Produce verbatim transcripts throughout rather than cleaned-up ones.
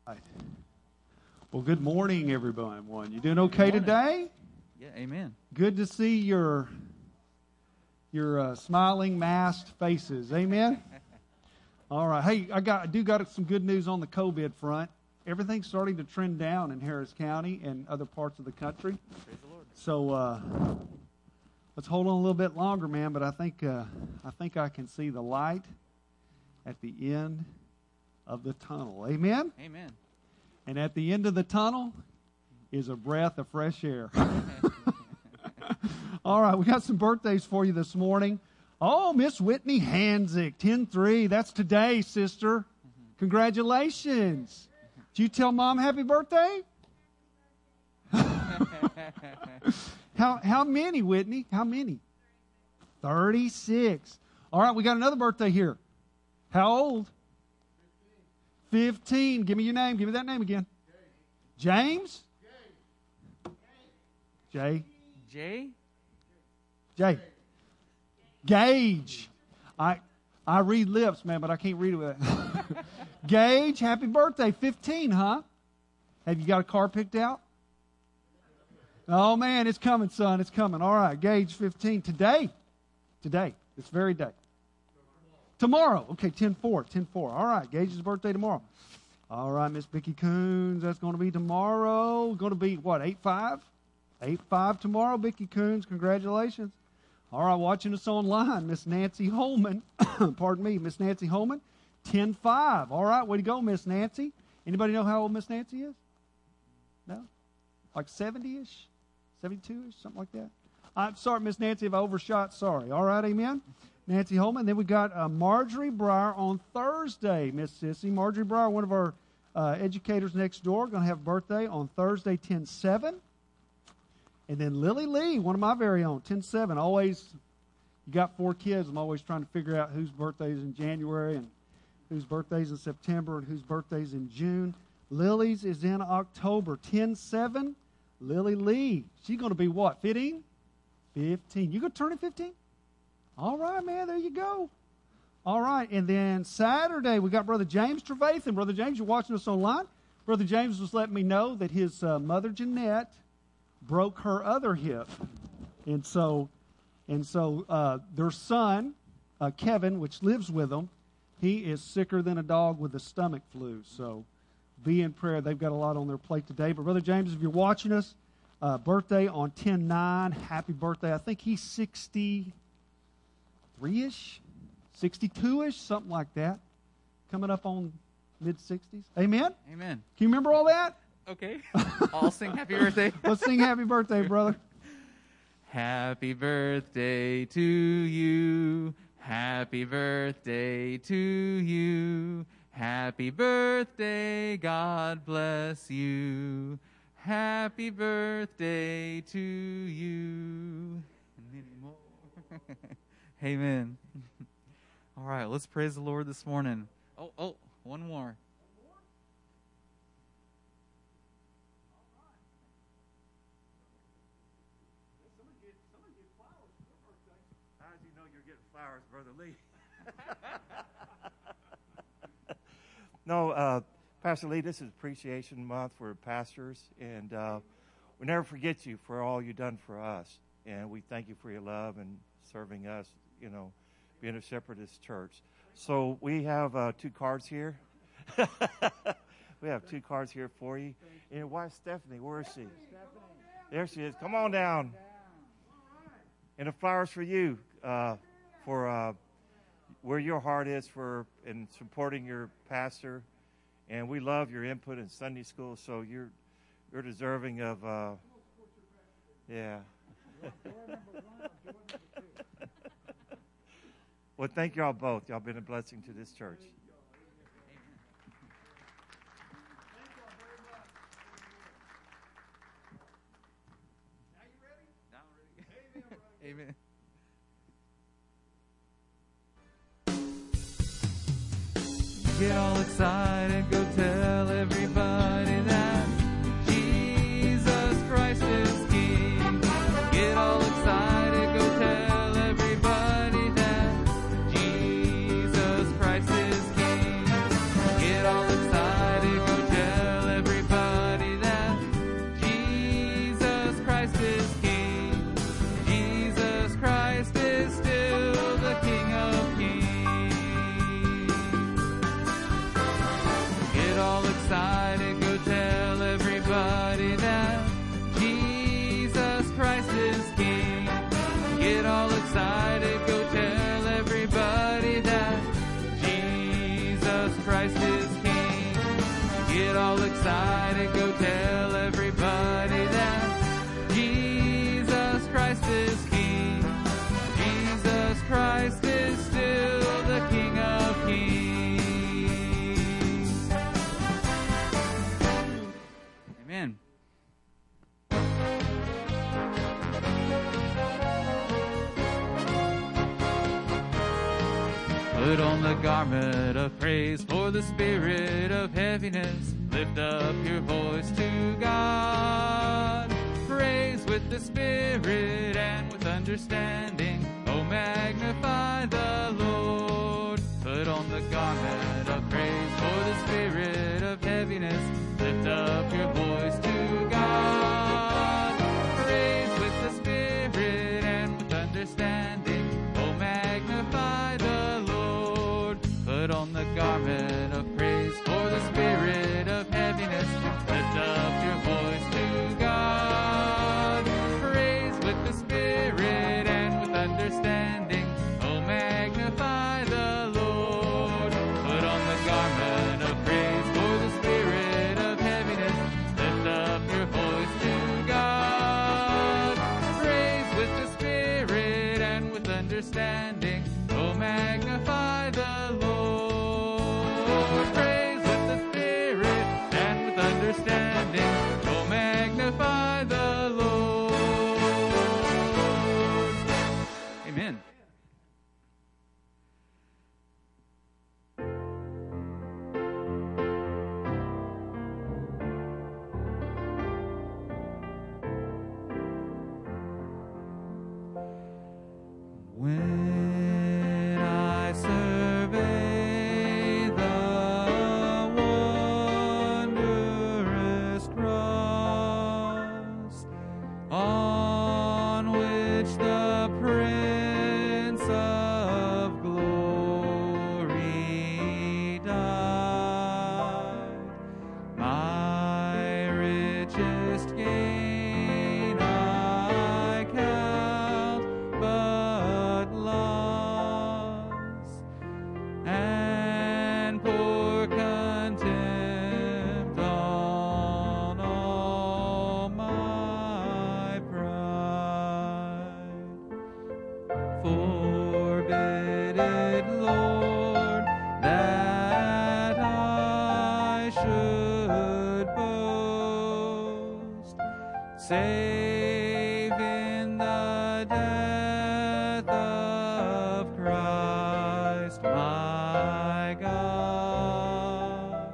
Right. Well, good morning, everyone. You doing okay today? Yeah, amen. Good to see your your uh, smiling, masked faces. Amen. All right. Hey, I got I do got some good news on the COVID front. Everything's starting to trend down in Harris County and other parts of the country. Praise the Lord. So uh, let's hold on a little bit longer, man. But I think uh, I think I can see the light at the end of the tunnel. Amen? Amen. And at the end of the tunnel is a breath of fresh air. All right, we got some birthdays for you this morning. Oh, Miss Whitney Hanzik, ten three. That's today, sister. Mm-hmm. Congratulations. Did you tell Mom happy birthday? how how many, Whitney? How many? thirty-six. All right, we got another birthday here. How old? fifteen. Give me your name. Give me that name again. James? Jay. Jay? Jay. Gage. I I read lips, man, but I can't read it with that. Gage, happy birthday. fifteen, huh? Have you got a car picked out? Oh, man, it's coming, son. It's coming. All right, Gage, fifteen. Today. Today. This very day. Tomorrow. Okay, ten four. ten four. All right, Gage's birthday tomorrow. All right, Miss Vicki Coons, that's going to be tomorrow. Going to be, what, eight five? eight five tomorrow, Vicki Coons. Congratulations. All right, watching us online, Miss Nancy Holman. Pardon me, Miss Nancy Holman. ten five. All right, way to go, Miss Nancy. Anybody know how old Miss Nancy is? No? Like seventy-ish? seventy-two-ish? Something like that? I'm sorry, Miss Nancy, if I overshot. Sorry. All right, amen? Nancy Holman. Then we got uh, Marjorie Breyer on Thursday, Miss Sissy. Marjorie Breyer, one of our uh, educators next door, going to have a birthday on Thursday, ten seven. And then Lily Lee, one of my very own, ten seven. Always, you got four kids. I'm always trying to figure out whose birthday's in January and whose birthday's in September and whose birthday's in June. Lily's is in October, ten seven. Lily Lee. She's going to be what, fifteen? fifteen. You going to turn in fifteen? All right, man, there you go. All right, and then Saturday, we got Brother James Trevathan. Brother James, you're watching us online. Brother James was letting me know that his uh, mother, Jeanette, broke her other hip. And so and so uh, their son, uh, Kevin, which lives with them, he is sicker than a dog with the stomach flu. So be in prayer. They've got a lot on their plate today. But Brother James, if you're watching us, uh, birthday on ten nine, happy birthday. I think he's sixty... three-ish, sixty-two-ish, something like that. Coming up on mid-sixties. Amen? Amen. Can you remember all that? Okay. I'll sing happy birthday. Let's sing happy birthday, brother. Happy birthday to you. Happy birthday to you. Happy birthday, God bless you. Happy birthday to you. And many more. Amen. All right, let's praise the Lord this morning. Oh, oh, one more. How did you know you're getting flowers, Brother Lee? no, uh, Pastor Lee, this is Appreciation Month for pastors, and uh, we never forget you for all you've done for us, and we thank you for your love and serving us, you know, being a Separatist church. So we have uh, two cards here. We have two cards here for you. And your wife, Stephanie, where is she? There she is. Come on down. And the flowers for you, uh, for uh, where your heart is for in supporting your pastor. And we love your input in Sunday school, so you're you're deserving of, uh, yeah. Well, thank y'all both. Y'all been a blessing to this church. Amen. Get all excited, go tell everybody that Jesus Christ is King. Get all excited, go tell everybody that Jesus Christ is King. Get all excited, go tell is King. Jesus Christ is still the King of Kings. Amen. Put on the garment of praise for the spirit of heaviness. Lift up your voice to God. Praise with the spirit and with understanding. Oh, magnify the Lord. Put on the garment of praise for the spirit of heaviness. Lift up your voice to God. Praise with the spirit and with understanding. Oh, magnify the Lord. Put on the garment of praise for the spirit of heaviness. Lift up your voice to God. Praise with the spirit and with understanding. Oh, magnify the Lord. Put on the garment of praise for the spirit of heaviness. Lift up your voice to God. Praise with the spirit and with understanding. Oh, magnify the Lord. Praise with the spirit and with understanding. Oh, magnify the Lord. Amen. When I survey the wondrous cross on which the Prince of Glory died, my richest gain I count but loss, and pour contempt on all my pride. Forbid it, Lord, that I should boast, save in the death of Christ my God.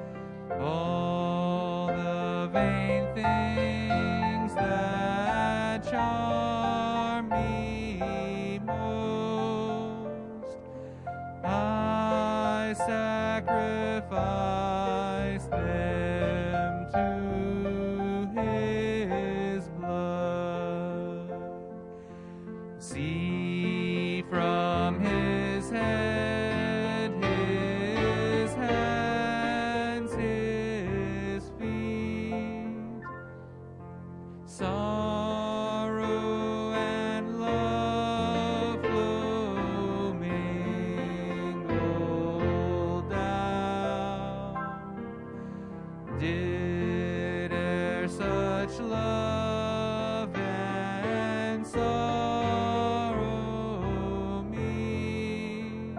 All the vain things that charm me most, I sacrifice them to His blood. See from His head, His hands, His feet, sorrow and love flow mingled down. Did e'er such love and sorrow meet,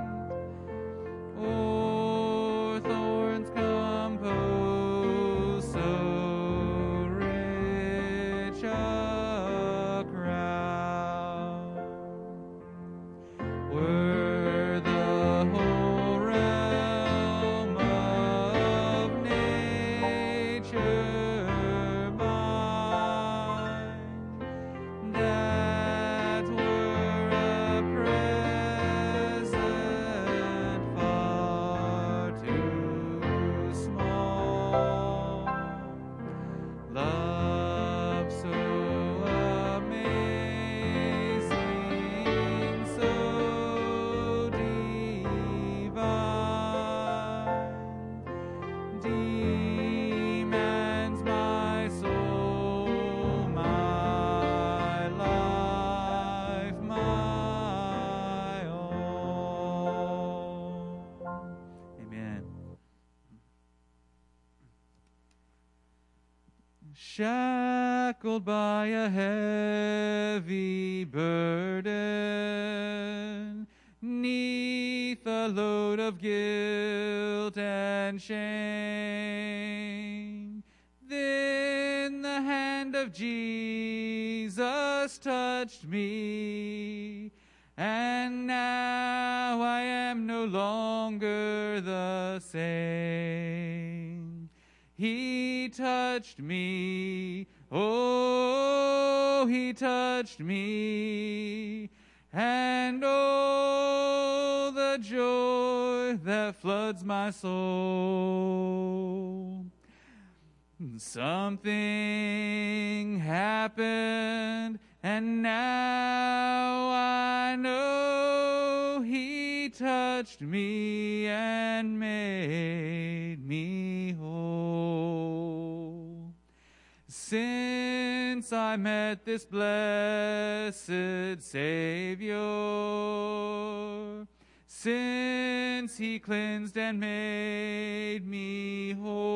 o'er thorns compose so rich a crown? Were the whole realm of nature mine, that were a present far too small. Love so amazing, so divine, demands my soul, my life, my all. Amen. Shall shackled by a heavy burden, 'neath a load of guilt and shame. Then the hand of Jesus touched me, and now I am no longer the same. He touched me, oh, he touched me, and oh, the joy that floods my soul. Something happened, and now I know he touched me and made me whole. Since I met this blessed Savior, since he cleansed and made me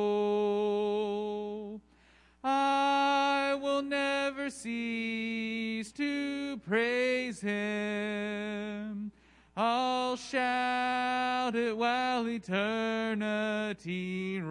whole, I will never cease to praise him. I'll shout it while eternity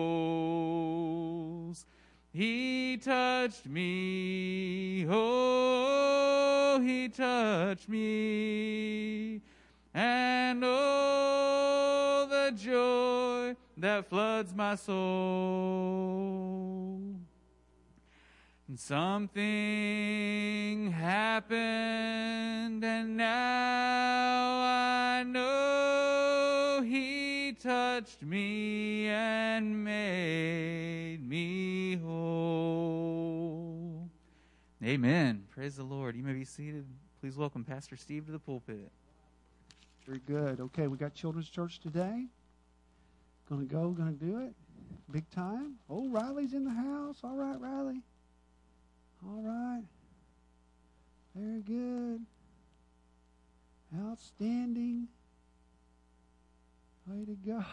rolls. He touched me, oh, he touched me, and oh, the joy that floods my soul. And something happened, and now I know he touched me and made me whole. Amen. Praise the Lord. You may be seated. Please welcome Pastor Steve to the pulpit. Very good. Okay, we got children's church today. Gonna go, gonna do it. Big time. Oh, Riley's in the house. All right, Riley. All right. Very good. Outstanding. Way to go.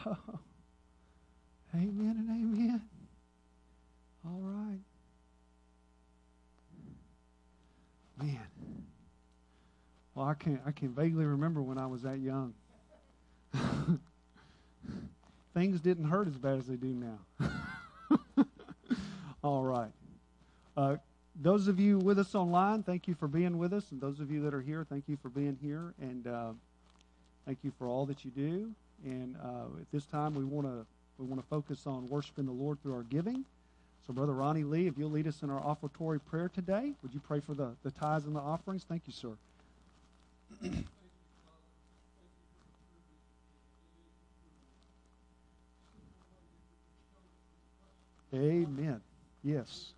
Amen and amen. All right. Man. Well, I can I can vaguely remember when I was that young. Things didn't hurt as bad as they do now. All right. Uh, those of you with us online, thank you for being with us. And those of you that are here, thank you for being here. And uh, thank you for all that you do. And uh, at this time, we want to we want to focus on worshiping the Lord through our giving. So, Brother Ronnie Lee, if you'll lead us in our offertory prayer today, would you pray for the, the tithes and the offerings? Thank you, sir. Amen. Yes.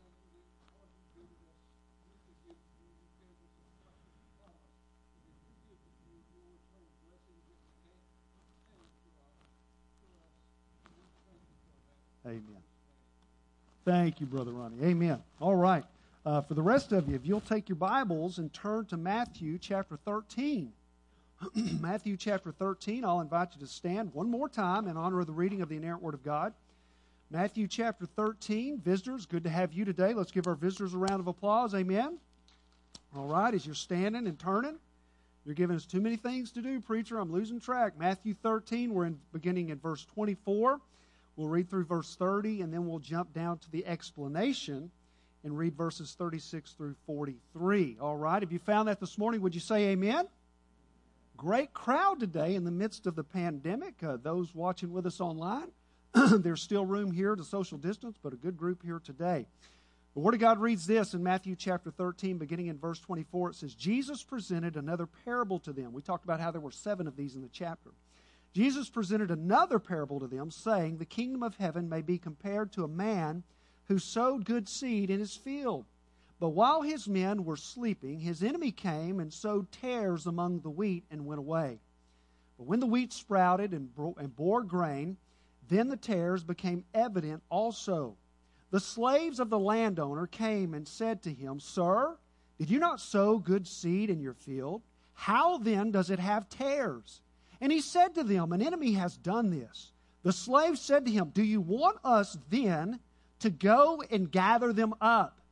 Amen. Thank you, Brother Ronnie. Amen. All right. Uh, for the rest of you, if you'll take your Bibles and turn to Matthew chapter thirteen. Matthew chapter thirteen, I'll invite you to stand one more time in honor of the reading of the inerrant Word of God. Matthew chapter thirteen, visitors, good to have you today. Let's give our visitors a round of applause. Amen. All right, as you're standing and turning, you're giving us too many things to do, preacher. I'm losing track. Matthew thirteen, we're in, beginning at verse twenty-four. We'll read through verse thirty, and then we'll jump down to the explanation and read verses thirty-six through forty-three. All right, if you found that this morning, would you say amen? Great crowd today in the midst of the pandemic. Uh, those watching with us online, there's still room here to social distance, but a good group here today. The Word of God reads this in Matthew chapter thirteen, beginning in verse twenty-four. It says, Jesus presented another parable to them. We talked about how there were seven of these in the chapter. Jesus presented another parable to them, saying, the kingdom of heaven may be compared to a man who sowed good seed in his field. But while his men were sleeping, his enemy came and sowed tares among the wheat and went away. But when the wheat sprouted and bore grain, then the tares became evident also. The slaves of the landowner came and said to him, Sir, did you not sow good seed in your field? How then does it have tares? And he said to them, an enemy has done this. The slaves said to him, do you want us then to go and gather them up?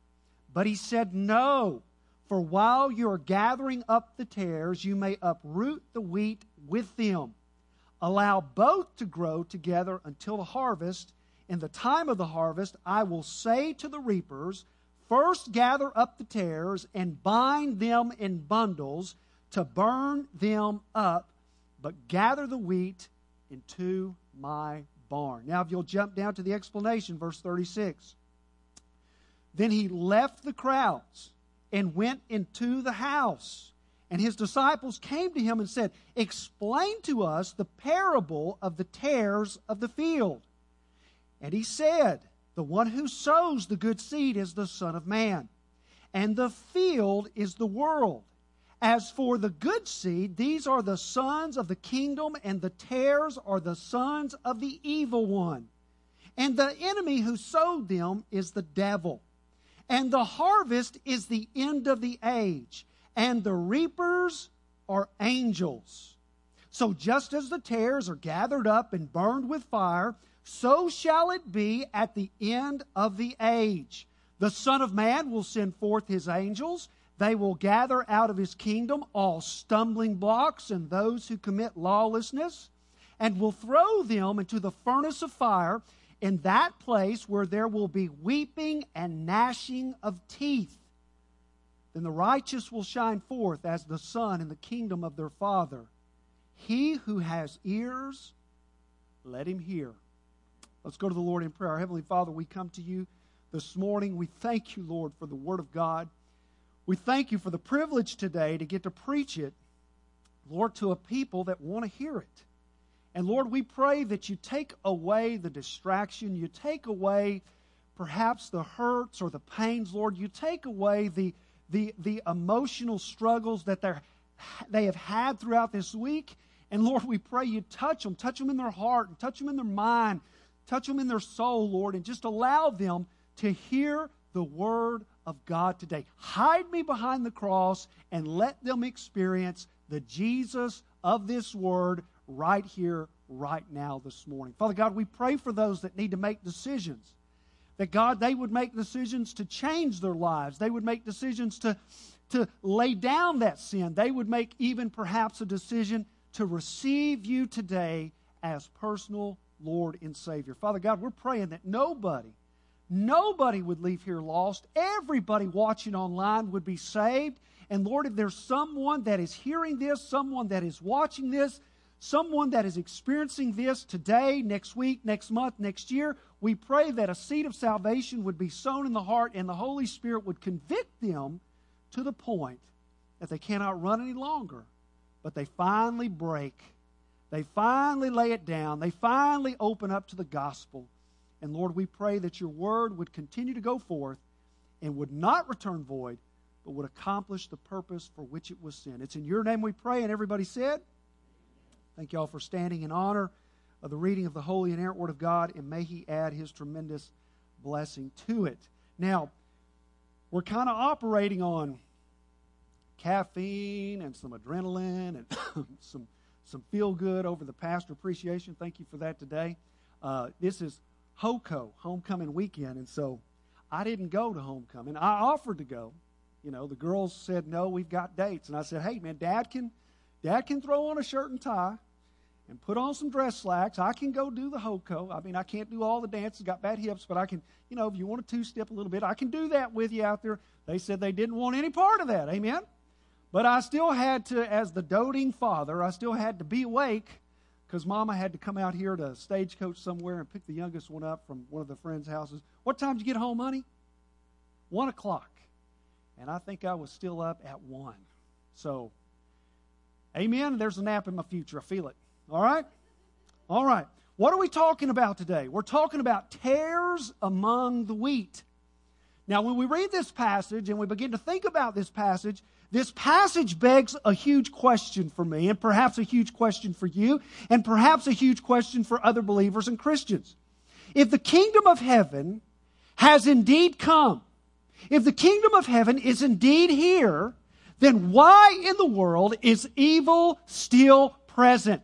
But he said, no, for while you are gathering up the tares, you may uproot the wheat with them. Allow both to grow together until the harvest. In the time of the harvest, I will say to the reapers, first gather up the tares and bind them in bundles to burn them up, but gather the wheat into my barn. Now, if you'll jump down to the explanation, verse thirty-six. Then he left the crowds and went into the house. And his disciples came to him and said, explain to us the parable of the tares of the field. And he said, the one who sows the good seed is the Son of Man, and the field is the world. As for the good seed, these are the sons of the kingdom, and the tares are the sons of the evil one. And the enemy who sowed them is the devil. And the harvest is the end of the age, and the reapers are angels. So just as the tares are gathered up and burned with fire, so shall it be at the end of the age. The Son of Man will send forth his angels. They will gather out of his kingdom all stumbling blocks and those who commit lawlessness, and will throw them into the furnace of fire, in that place where there will be weeping and gnashing of teeth. Then the righteous will shine forth as the sun in the kingdom of their Father. He who has ears, let him hear. Let's go to the Lord in prayer. Our Heavenly Father, we come to you this morning. We thank you, Lord, for the Word of God. We thank you for the privilege today to get to preach it, Lord, to a people that want to hear it. And Lord, we pray that you take away the distraction, you take away perhaps the hurts or the pains, Lord. You take away the, the, the emotional struggles that they're, they have had throughout this week. And Lord, we pray you touch them, touch them in their heart, and touch them in their mind, touch them in their soul, Lord, and just allow them to hear the Word of God today. Hide me behind the cross and let them experience the Jesus of this Word right here, right now this morning. Father God, we pray for those that need to make decisions. That God, they would make decisions to change their lives. They would make decisions to, to lay down that sin. They would make even perhaps a decision to receive you today as personal Lord and Savior. Father God, we're praying that nobody, nobody would leave here lost. Everybody watching online would be saved. And Lord, if there's someone that is hearing this, someone that is watching this, someone that is experiencing this today, next week, next month, next year, we pray that a seed of salvation would be sown in the heart and the Holy Spirit would convict them to the point that they cannot run any longer, but they finally break. They finally lay it down. They finally open up to the gospel. And Lord, we pray that your word would continue to go forth and would not return void, but would accomplish the purpose for which it was sent. It's in your name we pray, and everybody said, thank you all for standing in honor of the reading of the holy and inerrant Word of God, and may He add His tremendous blessing to it. Now, we're kind of operating on caffeine and some adrenaline and some some feel-good over the pastor appreciation. Thank you for that today. Uh, this is HOCO, Homecoming Weekend, and so I didn't go to Homecoming. I offered to go. You know, the girls said, no, we've got dates. And I said, hey, man, Dad can... Dad can throw on a shirt and tie and put on some dress slacks. I can go do the HOCO. I mean, I can't do all the dances, got bad hips, but I can, you know, if you want to two-step a little bit, I can do that with you out there. They said they didn't want any part of that. Amen? But I still had to, as the doting father, I still had to be awake because Mama had to come out here to stagecoach somewhere and pick the youngest one up from one of the friends' houses. What time did you get home, honey? One o'clock. And I think I was still up at one. So... amen. There's a nap in my future. I feel it. All right? All right. What are we talking about today? We're talking about tares among the wheat. Now, when we read this passage and we begin to think about this passage, this passage begs a huge question for me, and perhaps a huge question for you, and perhaps a huge question for other believers and Christians. If the kingdom of heaven has indeed come, if the kingdom of heaven is indeed here, then why in the world is evil still present?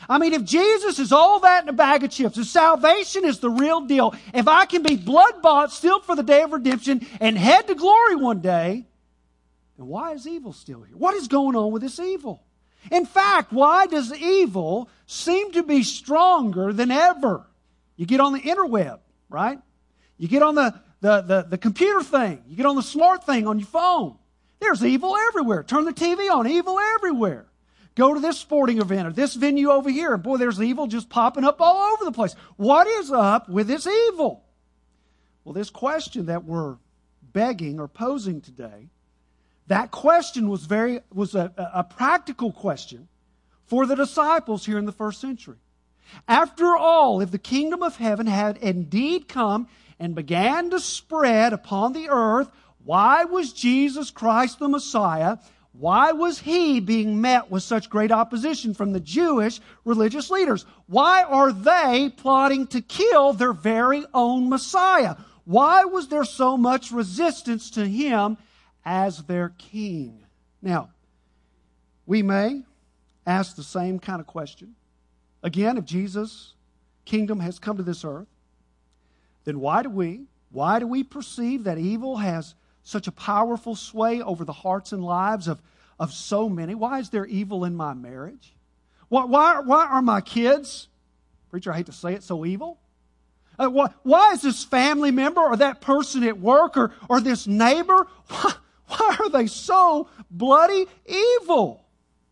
I mean, if Jesus is all that in a bag of chips, if salvation is the real deal, if I can be blood-bought, sealed for the day of redemption, and head to glory one day, then why is evil still here? What is going on with this evil? In fact, why does evil seem to be stronger than ever? You get on the interweb, right? You get on the, the, the, the computer thing. You get on the smart thing on your phone. There's evil everywhere. Turn the T V on, evil everywhere. Go to this sporting event or this venue over here, and boy, there's evil just popping up all over the place. What is up with this evil? Well, this question that we're begging or posing today, that question was very was a, a practical question for the disciples here in the first century. After all, if the kingdom of heaven had indeed come and began to spread upon the earth, why was Jesus Christ the Messiah? Why was he being met with such great opposition from the Jewish religious leaders? Why are they plotting to kill their very own Messiah? Why was there so much resistance to him as their king? Now, we may ask the same kind of question. Again, if Jesus' kingdom has come to this earth, then why do we, why do we perceive that evil has such a powerful sway over the hearts and lives of, of so many? Why is there evil in my marriage? Why, why, why are my kids, preacher, I hate to say it, so evil? Uh, why, why is this family member or that person at work or, or this neighbor, why, why are they so bloody evil?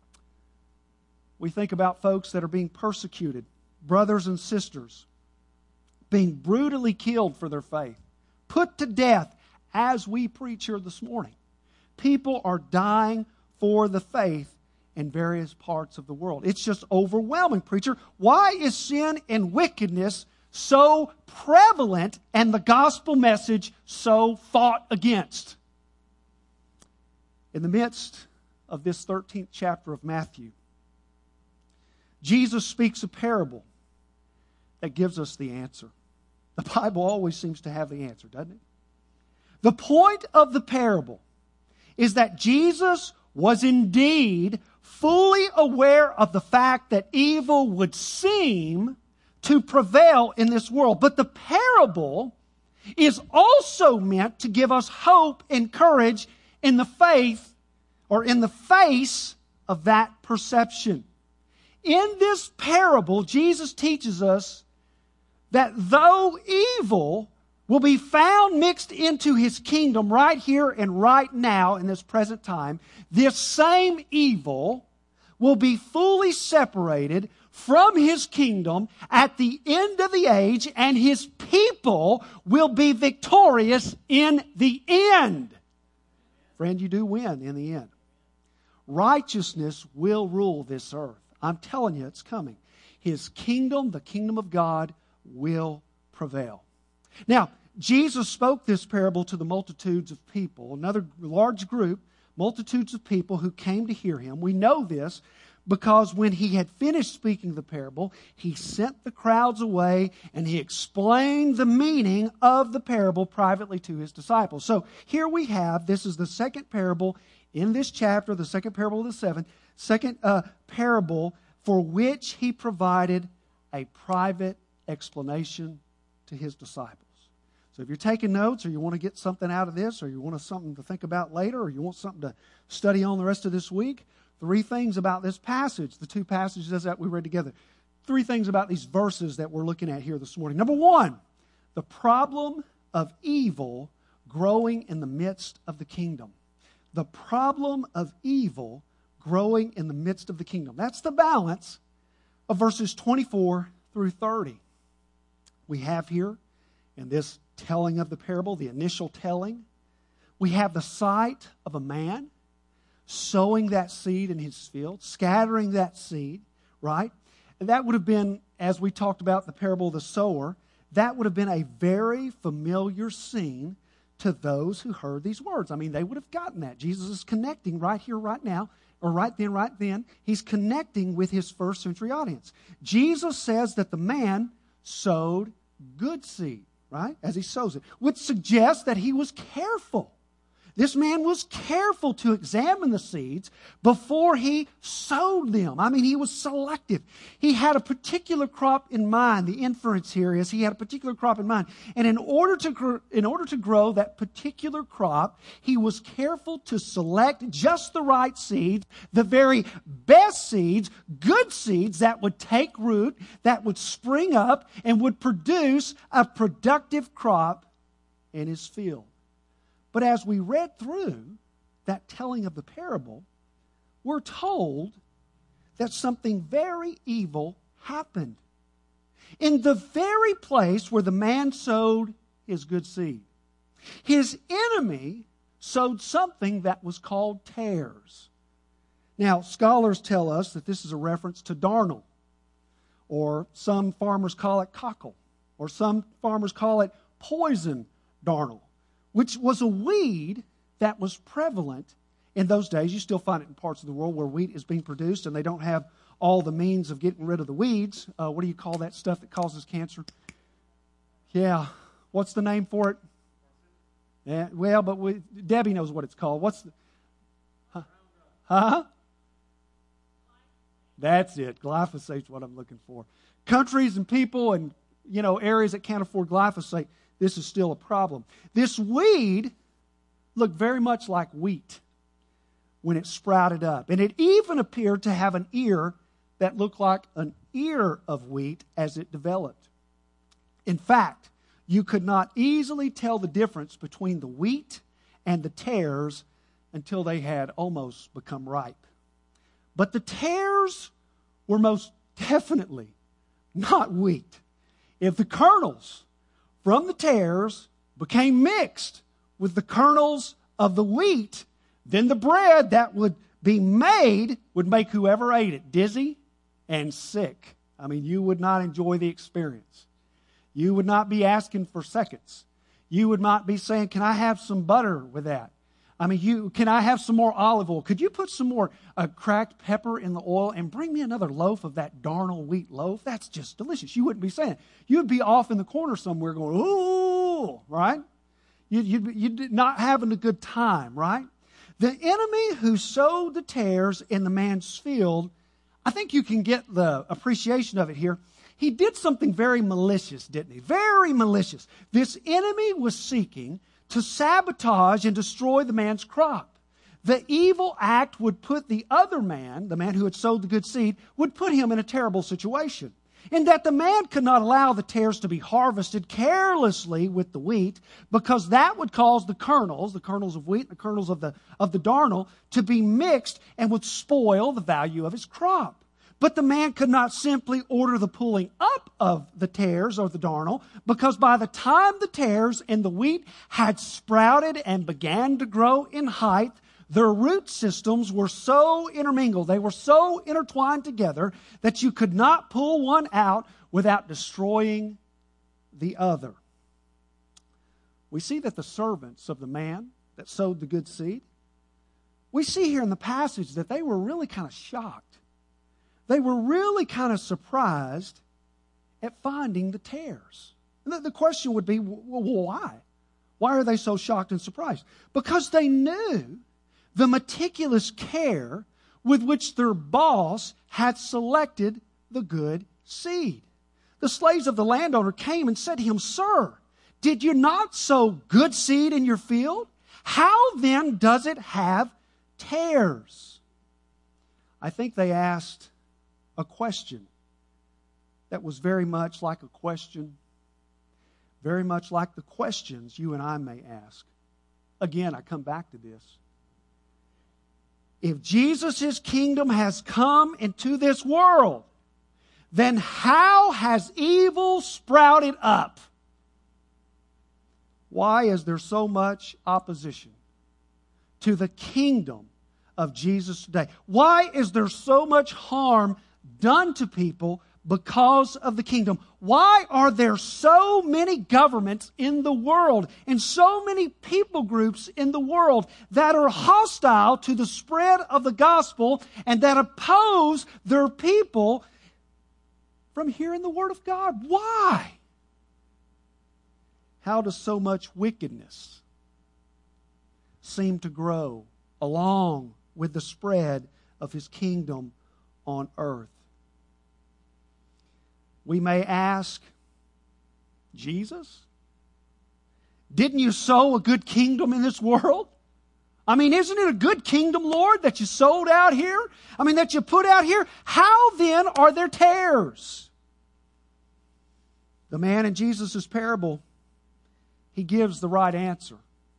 We think about folks that are being persecuted, brothers and sisters, being brutally killed for their faith, put to death as we preach here this morning. People are dying for the faith in various parts of the world. It's just overwhelming, preacher. Why is sin and wickedness so prevalent and the gospel message so fought against? In the midst of this thirteenth chapter of Matthew, Jesus speaks a parable that gives us the answer. The Bible always seems to have the answer, doesn't it? The point of the parable is that Jesus was indeed fully aware of the fact that evil would seem to prevail in this world. But the parable is also meant to give us hope and courage in the faith or in the face of that perception. In this parable, Jesus teaches us that though evil will be found mixed into his kingdom right here and right now in this present time, this same evil will be fully separated from his kingdom at the end of the age, and his people will be victorious in the end. Friend, you do win in the end. Righteousness will rule this earth. I'm telling you, it's coming. His kingdom, the kingdom of God, will prevail. Now, Jesus spoke this parable to the multitudes of people, another large group, multitudes of people who came to hear him. We know this because when he had finished speaking the parable, he sent the crowds away and he explained the meaning of the parable privately to his disciples. So here we have, this is the second parable in this chapter, the second parable of the seven, second uh, parable for which he provided a private explanation to his disciples. So if you're taking notes or you want to get something out of this or you want something to think about later or you want something to study on the rest of this week, three things about this passage, the two passages that we read together. Three things about these verses that we're looking at here this morning. Number one, the problem of evil growing in the midst of the kingdom. The problem of evil growing in the midst of the kingdom. That's the balance of verses twenty-four through thirty. We have here in this telling of the parable, the initial telling, we have the sight of a man sowing that seed in his field, scattering that seed, right? And that would have been, as we talked about the parable of the sower, that would have been a very familiar scene to those who heard these words. I mean, they would have gotten that. Jesus is connecting right here, right now, or right then, right then. He's connecting with his first century audience. Jesus says that the man sowed good seed, right, as he sows it, which suggests that he was careful, This man was careful to examine the seeds before he sowed them. I mean, he was selective. He had a particular crop in mind. The inference here is he had a particular crop in mind. And in order to gr- in order to grow that particular crop, he was careful to select just the right seeds, the very best seeds, good seeds that would take root, that would spring up, and would produce a productive crop in his field. But as we read through that telling of the parable, we're told that something very evil happened in the very place where the man sowed his good seed. His enemy sowed something that was called tares. Now, scholars tell us that this is a reference to darnel, or some farmers call it cockle, or some farmers call it poison darnel, which was a weed that was prevalent in those days. You still find it in parts of the world where wheat is being produced and they don't have all the means of getting rid of the weeds. Uh, what do you call that stuff that causes cancer? Yeah. What's the name for it? Yeah, well, but we, Debbie knows what it's called. What's the... Huh? huh? That's it. Glyphosate's what I'm looking for. Countries and people and, you know, areas that can't afford glyphosate, this is still a problem. This weed looked very much like wheat when it sprouted up. And it even appeared to have an ear that looked like an ear of wheat as it developed. In fact, you could not easily tell the difference between the wheat and the tares until they had almost become ripe. But the tares were most definitely not wheat. If the kernels from the tares became mixed with the kernels of the wheat, then the bread that would be made would make whoever ate it dizzy and sick. I mean, you would not enjoy the experience. You would not be asking for seconds. You would not be saying, can I have some butter with that? I mean, you can I have some more olive oil? Could you put some more uh, cracked pepper in the oil and bring me another loaf of that darnel wheat loaf? That's just delicious. You wouldn't be saying it. You'd be off in the corner somewhere going, ooh, right? You'd, you'd, you'd not having a good time, right? The enemy who sowed the tares in the man's field, I think you can get the appreciation of it here. He did something very malicious, didn't he? Very malicious. This enemy was seeking to sabotage and destroy the man's crop. The evil act would put the other man, the man who had sowed the good seed, would put him in a terrible situation. In that the man could not allow the tares to be harvested carelessly with the wheat, because that would cause the kernels, the kernels of wheat, the kernels of the, of the darnel, to be mixed and would spoil the value of his crop. But the man could not simply order the pulling up of the tares or the darnel, because by the time the tares and the wheat had sprouted and began to grow in height, their root systems were so intermingled, they were so intertwined together, that you could not pull one out without destroying the other. We see that the servants of the man that sowed the good seed, we see here in the passage that they were really kind of shocked. They were really kind of surprised at finding the tares. And the, the question would be, well, why? Why are they so shocked and surprised? Because they knew the meticulous care with which their boss had selected the good seed. The slaves of the landowner came and said to him, "Sir, did you not sow good seed in your field? How then does it have tares?" I think they asked a question that was very much like a question, very much like the questions you and I may ask. Again, I come back to this. If Jesus' kingdom has come into this world, then how has evil sprouted up? Why is there so much opposition to the kingdom of Jesus today? Why is there so much harm done to people because of the kingdom? Why are there so many governments in the world and so many people groups in the world that are hostile to the spread of the gospel and that oppose their people from hearing the word of God? Why? How does so much wickedness, seemed to grow along with the spread of His kingdom on earth. We may ask, Jesus, didn't you sow a good kingdom in this world? I mean, isn't it a good kingdom, Lord, that you sowed out here? I mean, that you put out here? How then are there tares? The man in Jesus' parable, he gives the right answer.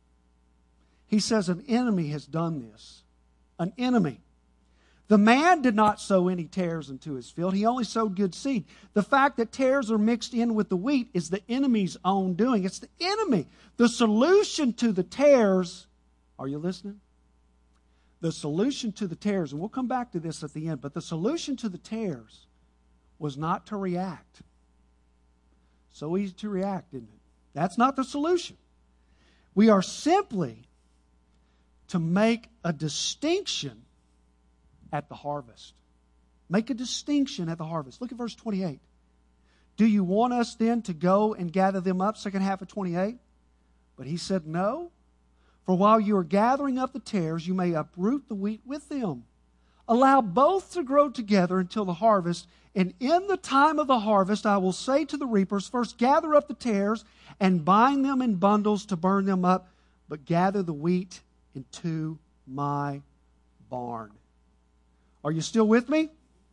He says, an enemy has done this. An enemy. The man did not sow any tares into his field. He only sowed good seed. The fact that tares are mixed in with the wheat is the enemy's own doing. It's the enemy. The solution to the tares, are you listening? The solution to the tares, and we'll come back to this at the end, but the solution to the tares was not to react. So easy to react, isn't it? That's not the solution. We are simply to make a distinction at the harvest. Make a distinction at the harvest. Look at verse twenty-eight. Do you want us then to go and gather them up? Second half of twenty-eight. But he said, no. For while you are gathering up the tares, you may uproot the wheat with them. Allow both to grow together until the harvest. And in the time of the harvest, I will say to the reapers, first gather up the tares and bind them in bundles to burn them up, but gather the wheat into my barn. Are you still with me?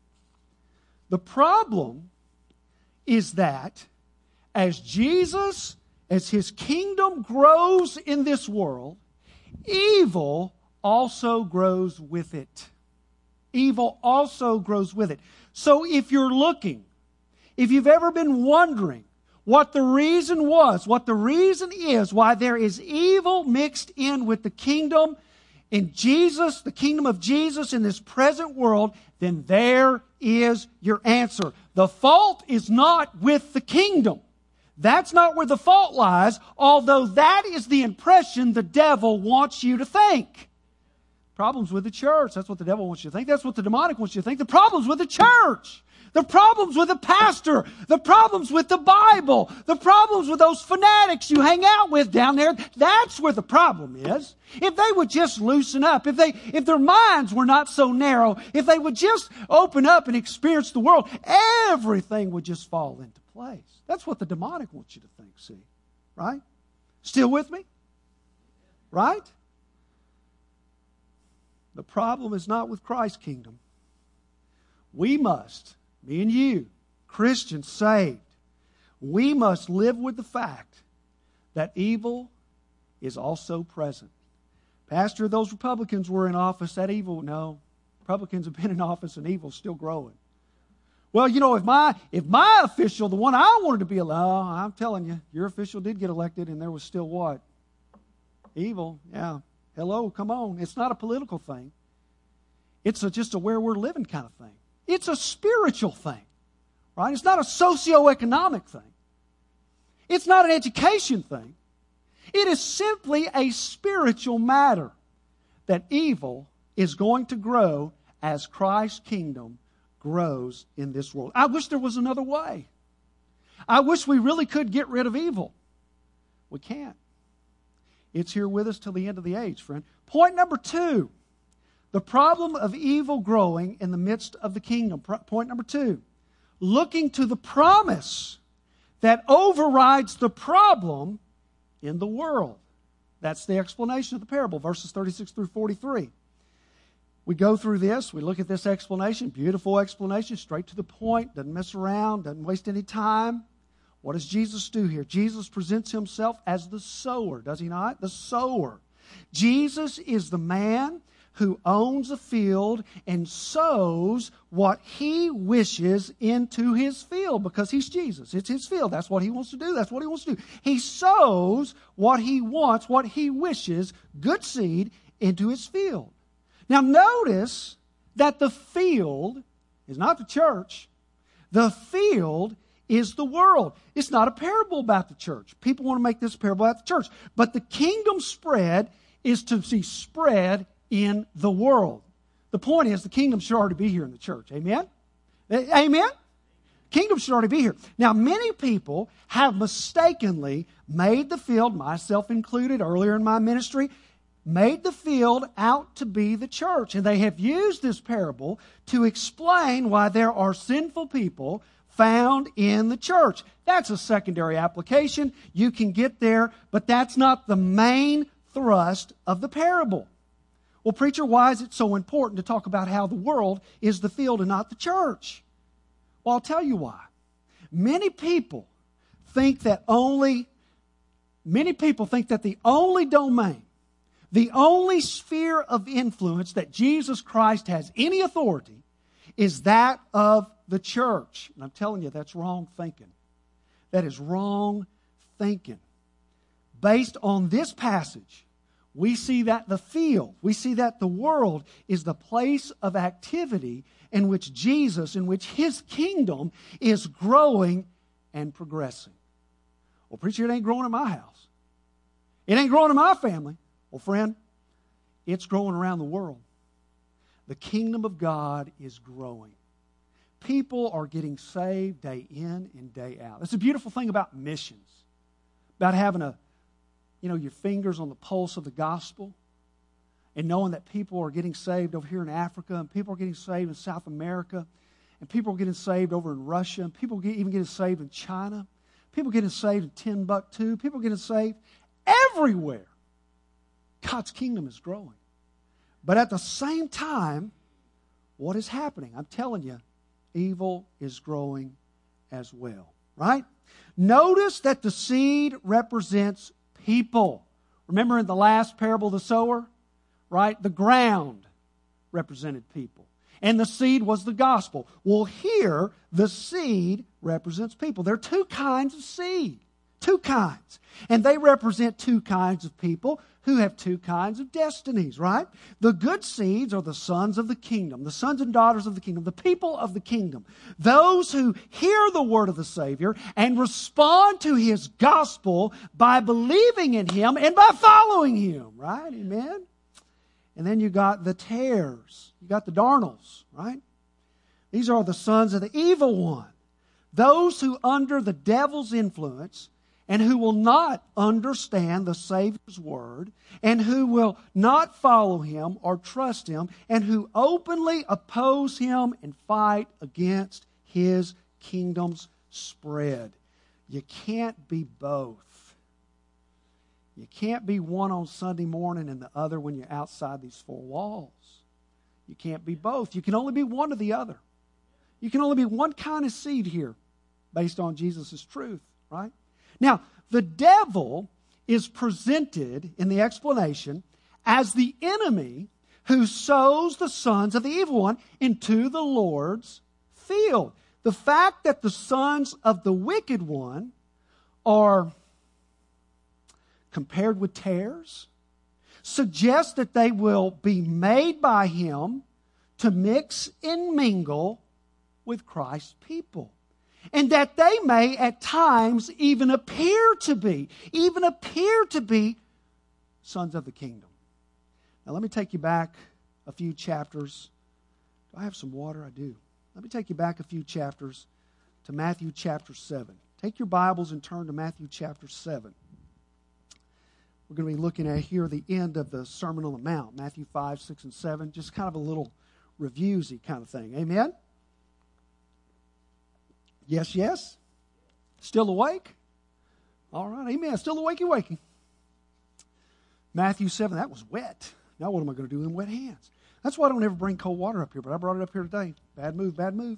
The problem is that as Jesus, as His kingdom grows in this world, evil also grows with it. Evil also grows with it. So if you're looking, if you've ever been wondering what the reason was, what the reason is why there is evil mixed in with the kingdom in Jesus, the kingdom of Jesus in this present world, then there is your answer. The fault is not with the kingdom. That's not where the fault lies, although that is the impression the devil wants you to think. Problems with the church. That's what the devil wants you to think. That's what the demonic wants you to think. The problems with the church. The problems with the pastor. The problems with the Bible. The problems with those fanatics you hang out with down there. That's where the problem is. If they would just loosen up, if they, if their minds were not so narrow, if they would just open up and experience the world, everything would just fall into place. That's what the demonic wants you to think, see? Right? Still with me? Right? The problem is not with Christ's kingdom. We must, me and you, Christians saved, we must live with the fact that evil is also present. Pastor, those Republicans were in office, that evil, no. Republicans have been in office and evil's still growing. Well, you know, if my if my official, the one I wanted to be elected, oh, I'm telling you, your official did get elected and there was still what? Evil, yeah. Hello, come on. It's not a political thing. It's a, just a where we're living kind of thing. It's a spiritual thing, right? It's not a socioeconomic thing. It's not an education thing. It is simply a spiritual matter that evil is going to grow as Christ's kingdom grows in this world. I wish there was another way. I wish we really could get rid of evil. We can't. It's here with us till the end of the age, friend. Point number two, the problem of evil growing in the midst of the kingdom. Point number two, looking to the promise that overrides the problem in the world. That's the explanation of the parable, verses thirty-six through forty-three. We go through this, we look at this explanation, beautiful explanation, straight to the point, doesn't mess around, doesn't waste any time. What does Jesus do here? Jesus presents Himself as the sower, does He not? The sower. Jesus is the man who owns a field and sows what He wishes into His field because He's Jesus. It's His field. That's what He wants to do. That's what He wants to do. He sows what He wants, what He wishes, good seed, into His field. Now notice that the field is not the church. The field is the world. It's not a parable about the church. People want to make this a parable about the church. But the kingdom spread is to be spread in the world. The point is the kingdom should already be here in the church. Amen? Amen? Kingdom should already be here. Now, many people have mistakenly made the field, myself included, earlier in my ministry, made the field out to be the church. And they have used this parable to explain why there are sinful people found in the church. That's a secondary application. You can get there, but that's not the main thrust of the parable. Well, preacher, why is it so important to talk about how the world is the field and not the church? Well, I'll tell you why. Many people think that only, many people think that the only domain, the only sphere of influence that Jesus Christ has any authority is that of the church. And I'm telling you, that's wrong thinking. That is wrong thinking. Based on this passage, we see that the field, we see that the world is the place of activity in which Jesus, in which His kingdom is growing and progressing. Well, preacher, it ain't growing in my house. It ain't growing in my family. Well, friend, it's growing around the world. The kingdom of God is growing. People are getting saved day in and day out. That's a beautiful thing about missions, about having a, you know, your fingers on the pulse of the gospel and knowing that people are getting saved over here in Africa and people are getting saved in South America and people are getting saved over in Russia and people get, even getting saved in China. People getting saved in Timbuktu. People getting saved everywhere. God's kingdom is growing. But at the same time, what is happening? I'm telling you, evil is growing as well. Right? Notice that the seed represents people. Remember in the last parable of the sower? Right? The ground represented people. And the seed was the gospel. Well, here, the seed represents people. There are two kinds of seed. Two kinds. And they represent two kinds of people who have two kinds of destinies, right? The good seeds are the sons of the kingdom, the sons and daughters of the kingdom, the people of the kingdom. Those who hear the word of the Savior and respond to His gospel by believing in Him and by following Him, right? Amen? And then you got the tares. You got the darnels, right? These are the sons of the evil one. Those who under the devil's influence and who will not understand the Savior's word and who will not follow Him or trust Him and who openly oppose Him and fight against His kingdom's spread. You can't be both. You can't be one on Sunday morning and the other when you're outside these four walls. You can't be both. You can only be one or the other. You can only be one kind of seed here based on Jesus' truth, right? Now, the devil is presented in the explanation as the enemy who sows the sons of the evil one into the Lord's field. The fact that the sons of the wicked one are compared with tares suggests that they will be made by Him to mix and mingle with Christ's people. And that they may at times even appear to be, even appear to be sons of the kingdom. Now let me take you back a few chapters. Do I have some water? I do. Let me take you back a few chapters to Matthew chapter seven. Take your Bibles and turn to Matthew chapter seven. We're going to be looking at here the end of the Sermon on the Mount, Matthew five, six, and seven. Just kind of a little reviewsy kind of thing. Amen? Yes, yes? Still awake? All right, amen. Still awakey waking. Matthew seven, that was wet. Now what am I going to do with wet hands? That's why I don't ever bring cold water up here, but I brought it up here today. Bad move, bad move.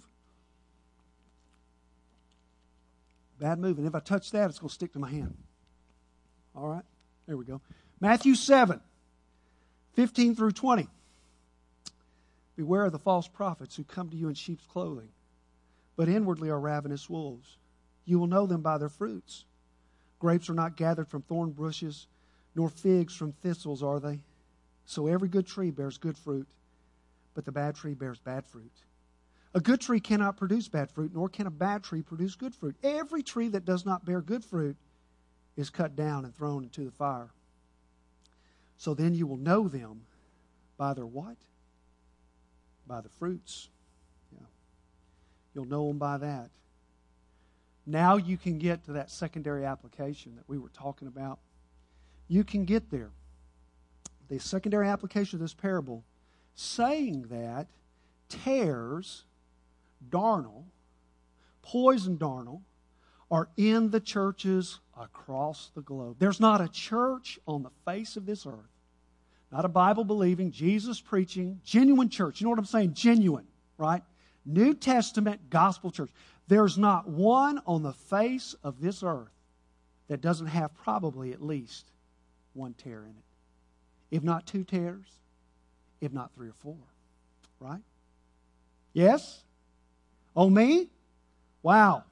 Bad move. And if I touch that, it's going to stick to my hand. All right, there we go. Matthew seven, fifteen through twenty. Beware of the false prophets who come to you in sheep's clothing, but inwardly are ravenous wolves. You will know them by their fruits. Grapes are not gathered from thorn bushes, nor figs from thistles, are they? So every good tree bears good fruit, but the bad tree bears bad fruit. A good tree cannot produce bad fruit, nor can a bad tree produce good fruit. Every tree that does not bear good fruit is cut down and thrown into the fire. So then you will know them by their what? By the fruits. Yeah. You'll know them by that. Now you can get to that secondary application that we were talking about. You can get there. the secondary application of this parable, saying that tares, darnel, poison darnel, are in the churches across the globe. There's not a church on the face of this earth, not a Bible-believing, Jesus-preaching, genuine church. You know what I'm saying? Genuine, right? New Testament gospel church. There's not one on the face of this earth that doesn't have probably at least one tare in it. If not two tares, if not three or four. Right? Yes? Oh, me? Wow.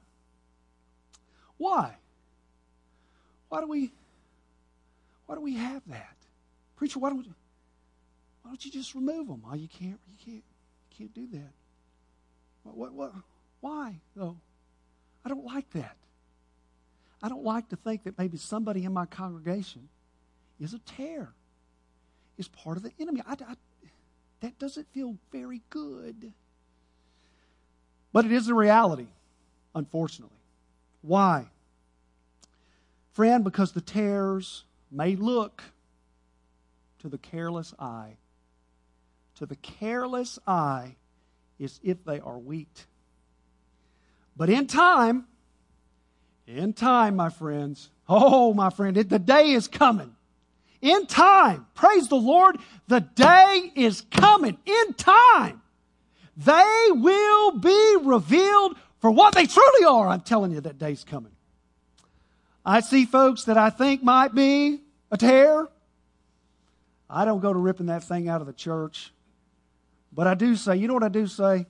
Why? Why do we why do we have that? Preacher, why don't we, why don't you just remove them? Oh, you can't you can't you can't do that. What what, what why though? I don't like that. I don't like to think that maybe somebody in my congregation is a tare, is part of the enemy. I, I, that doesn't feel very good. But it is a reality, unfortunately. Why? Friend, because the tares may look to the careless eye, to the careless eye, as if they are wheat. But in time, in time, my friends, oh, my friend, it, the day is coming. In time, praise the Lord, the day is coming. In time, they will be revealed for what they truly are. I'm telling you, that day's coming. I see folks that I think might be a tare. I don't go to ripping that thing out of the church. But I do say, you know what I do say?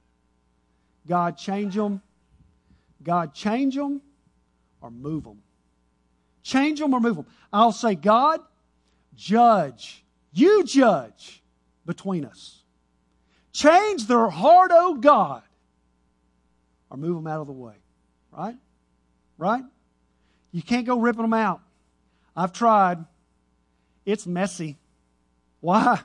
God, change them. God, change them or move them. Change them or move them. I'll say, God, judge. You judge between us. Change their heart, oh God, or move them out of the way. Right? Right? You can't go ripping them out. I've tried. It's messy. Why?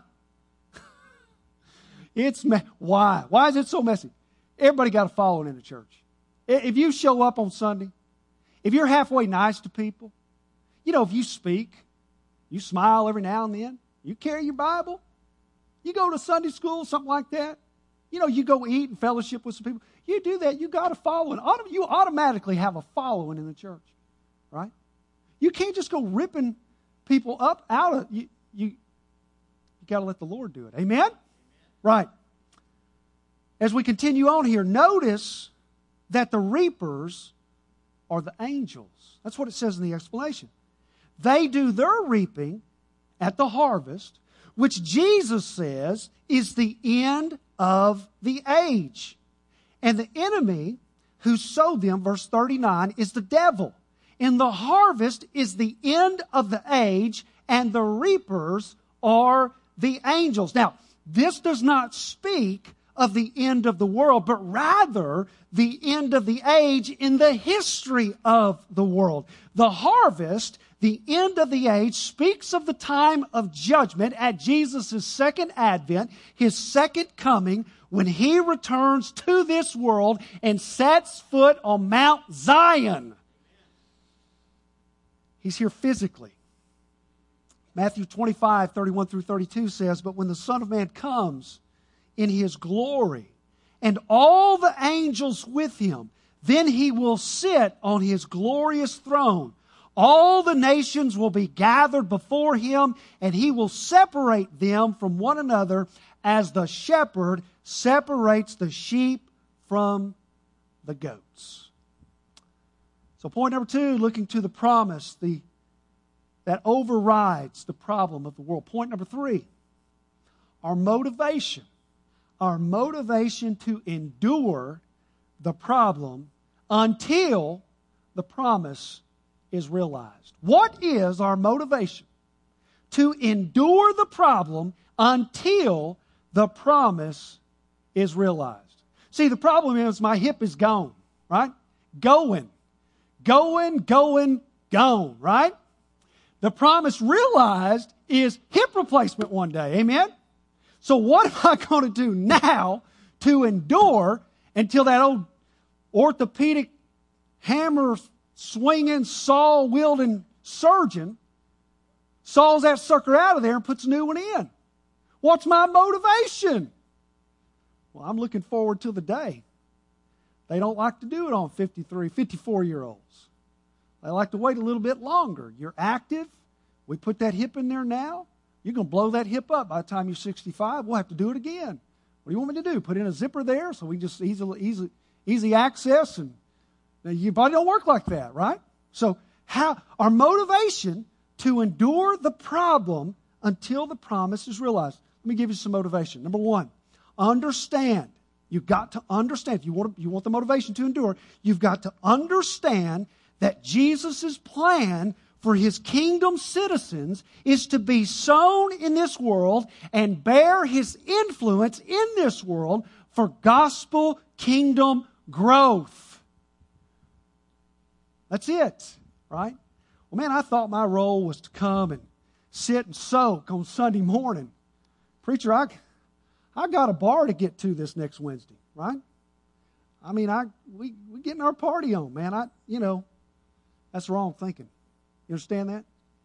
It's me- why? Why is it so messy? Everybody got a following in the church. If you show up on Sunday, if you're halfway nice to people, you know, if you speak, you smile every now and then, you carry your Bible, you go to Sunday school, something like that, you know, you go eat and fellowship with some people, you do that, you got a following. You automatically have a following in the church, right? You can't just go ripping people up out of, you, you, you got to let the Lord do it. Amen? Right. As we continue on here, notice that the reapers are the angels. That's what it says in the explanation. They do their reaping at the harvest, which Jesus says is the end of the age. And the enemy who sowed them, verse thirty-nine, is the devil. And the harvest is the end of the age, and the reapers are the angels. Now, this does not speak of the end of the world, but rather the end of the age in the history of the world. The harvest, the end of the age, speaks of the time of judgment at Jesus' second advent, his second coming, when he returns to this world and sets foot on Mount Zion. He's here physically. Matthew twenty-five, thirty-one through thirty-two says, "But when the Son of Man comes in his glory, and all the angels with him, then he will sit on his glorious throne. All the nations will be gathered before him, and he will separate them from one another as the shepherd separates the sheep from the goats." So point number two, looking to the promise, the that overrides the problem of the world. Point number three, our motivation. Our motivation to endure the problem until the promise is realized. What is our motivation to endure the problem until the promise is realized? See, the problem is my hip is gone, right? Going, going, going, gone, right? The promise realized is hip replacement one day. Amen? So what am I going to do now to endure until that old orthopedic hammer swinging, saw wielding surgeon saws that sucker out of there and puts a new one in. What's my motivation? Well, I'm looking forward to the day. They don't like to do it on fifty-three, fifty-four-year-olds. They like to wait a little bit longer. You're active. We put that hip in there now. You're going to blow that hip up by the time you're sixty-five. We'll have to do it again. What do you want me to do? Put in a zipper there so we just easy, easy, easy access? And now your body don't work like that, right? So how our motivation to endure the problem until the promise is realized. Let me give you some motivation. Number one, understand. You've got to understand. If you want, you want the motivation to endure, you've got to understand that Jesus' plan for His kingdom citizens is to be sown in this world and bear His influence in this world for gospel kingdom growth. That's it, right? Well, man, I thought my role was to come and sit and soak on Sunday morning. Preacher, I, I got a bar to get to this next Wednesday, right? I mean, I we we getting our party on, man. I you know, that's wrong thinking. You understand that?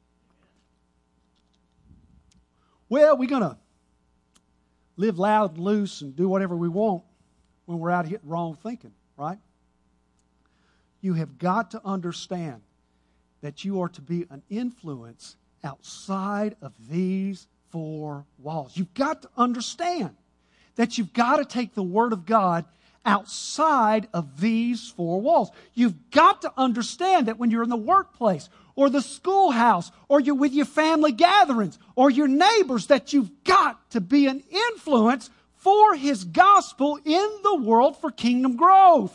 Well, we're gonna live loud and loose and do whatever we want when we're out here wrong thinking, right? You have got to understand that you are to be an influence outside of these four walls. You've got to understand that you've got to take the Word of God outside of these four walls. You've got to understand that when you're in the workplace or the schoolhouse or you're with your family gatherings or your neighbors, that you've got to be an influence for His gospel in the world for kingdom growth.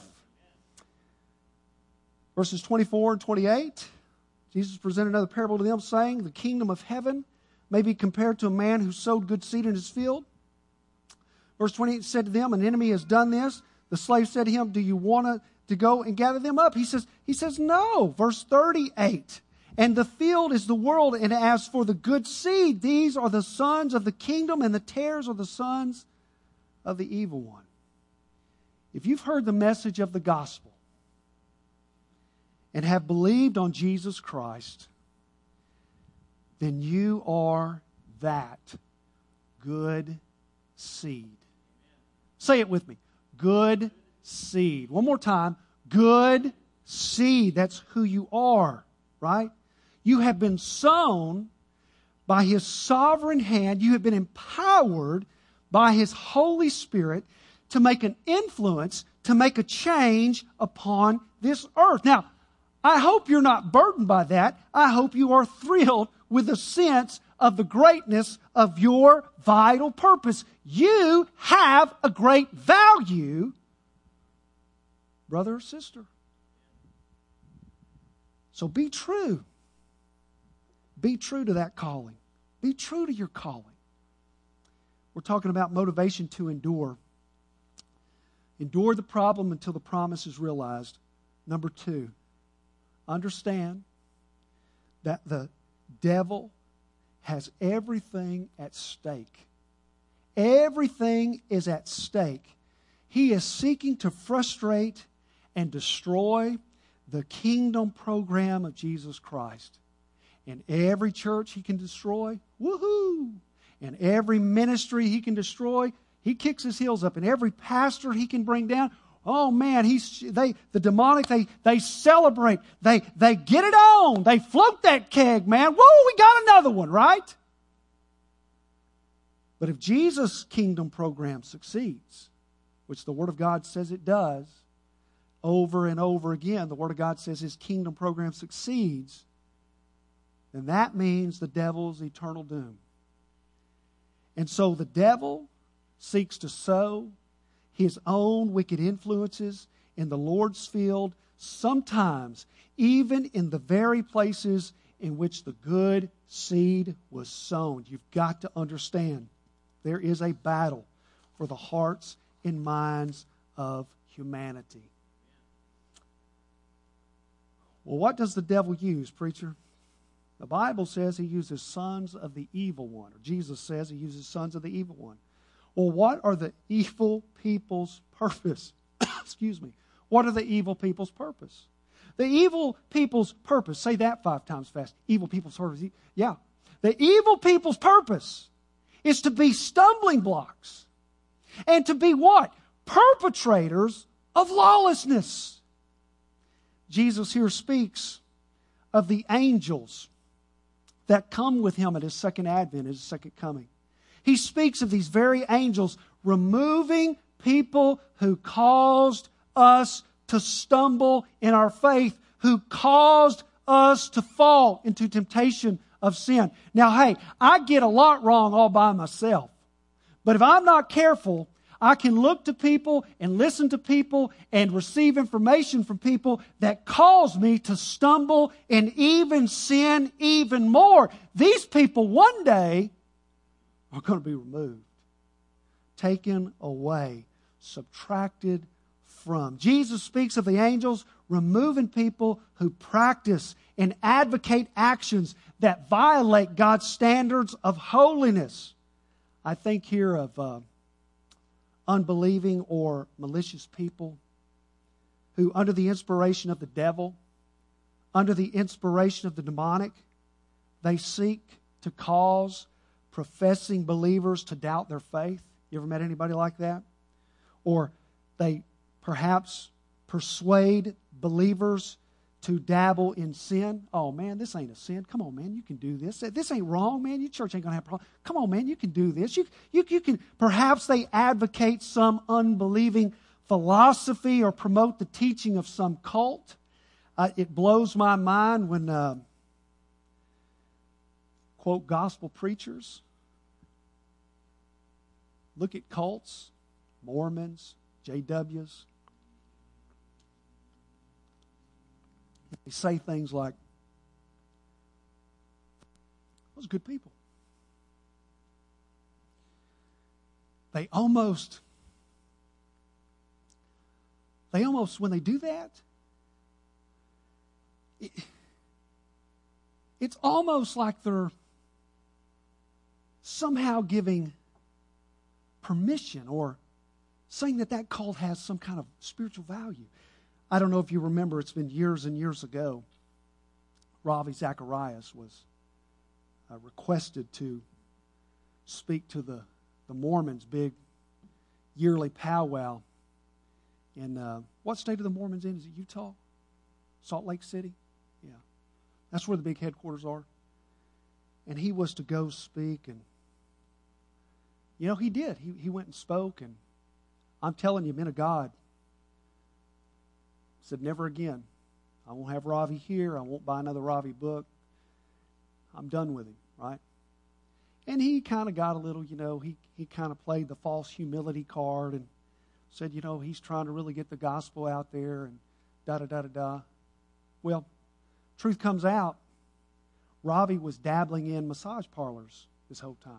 Verses twenty-four and twenty-eight, Jesus presented another parable to them, saying, the kingdom of heaven may be compared to a man who sowed good seed in his field. Verse twenty-eight said to them, an enemy has done this. The slave said to him, do you want to, to go and gather them up? He says, he says, no. Verse thirty-eight, and the field is the world, and as for the good seed, these are the sons of the kingdom, and the tares are the sons of the evil one. If you've heard the message of the gospel and have believed on Jesus Christ, then you are that good seed. Say it with me. Good seed. One more time. Good seed. That's who you are, right? You have been sown by His sovereign hand. You have been empowered by His Holy Spirit to make an influence, to make a change upon this earth. Now, I hope you're not burdened by that. I hope you are thrilled with a sense of the greatness of your vital purpose. You have a great value, brother or sister. So be true. Be true to that calling. Be true to your calling. We're talking about motivation to endure. Endure the problem until the promise is realized. Number two, understand that the devil has everything at stake. Everything is at stake. He is seeking to frustrate and destroy the kingdom program of Jesus Christ. In every church he can destroy, woohoo! In every ministry he can destroy, he kicks his heels up. In every pastor he can bring down, oh man, he's they the demonic, they they celebrate. They they get it on. They float that keg, man. Whoa, we got another one, right? But if Jesus' kingdom program succeeds, which the Word of God says it does, over and over again, the Word of God says His kingdom program succeeds, then that means the devil's eternal doom. And so the devil seeks to sow his own wicked influences in the Lord's field, sometimes even in the very places in which the good seed was sown. You've got to understand there is a battle for the hearts and minds of humanity. Well, what does the devil use, preacher? The Bible says he uses sons of the evil one. Or Jesus says he uses sons of the evil one. Well, what are the evil people's purpose? Excuse me. What are the evil people's purpose? The evil people's purpose. Say that five times fast. Evil people's purpose. Yeah. The evil people's purpose is to be stumbling blocks and to be what? Perpetrators of lawlessness. Jesus here speaks of the angels that come with him at his second advent, his second coming. He speaks of these very angels removing people who caused us to stumble in our faith, who caused us to fall into temptation of sin. Now, hey, I get a lot wrong all by myself. But if I'm not careful, I can look to people and listen to people and receive information from people that cause me to stumble and even sin even more. These people one day are going to be removed, taken away, subtracted from. Jesus speaks of the angels removing people who practice and advocate actions that violate God's standards of holiness. I think here of uh, unbelieving or malicious people who, under the inspiration of the devil, under the inspiration of the demonic, they seek to cause professing believers to doubt their faith. You ever met anybody like that? Or they perhaps persuade believers to dabble in sin. Oh, man, this ain't a sin. Come on, man, you can do this. This ain't wrong, man. Your church ain't going to have a problem. Come on, man, you can do this. You, you, you can. Perhaps they advocate some unbelieving philosophy or promote the teaching of some cult. Uh, it blows my mind when, uh, quote, gospel preachers look at cults, Mormons, J Ws. They say things like, those are good people. They almost, they almost, when they do that, it, it's almost like they're somehow giving permission or saying that that cult has some kind of spiritual value. I don't know if you remember, it's been years and years ago, Ravi Zacharias was uh, requested to speak to the, the Mormons' big yearly powwow in, uh, what state are the Mormons in? Is it Utah? Salt Lake City? Yeah. That's where the big headquarters are. And he was to go speak, and, you know, he did. He, he went and spoke, and I'm telling you, men of God, said, never again. I won't have Ravi here. I won't buy another Ravi book. I'm done with him, right? And he kind of got a little, you know, he, he kind of played the false humility card and said, you know, he's trying to really get the gospel out there and da-da-da-da-da. Well, truth comes out. Ravi was dabbling in massage parlors this whole time.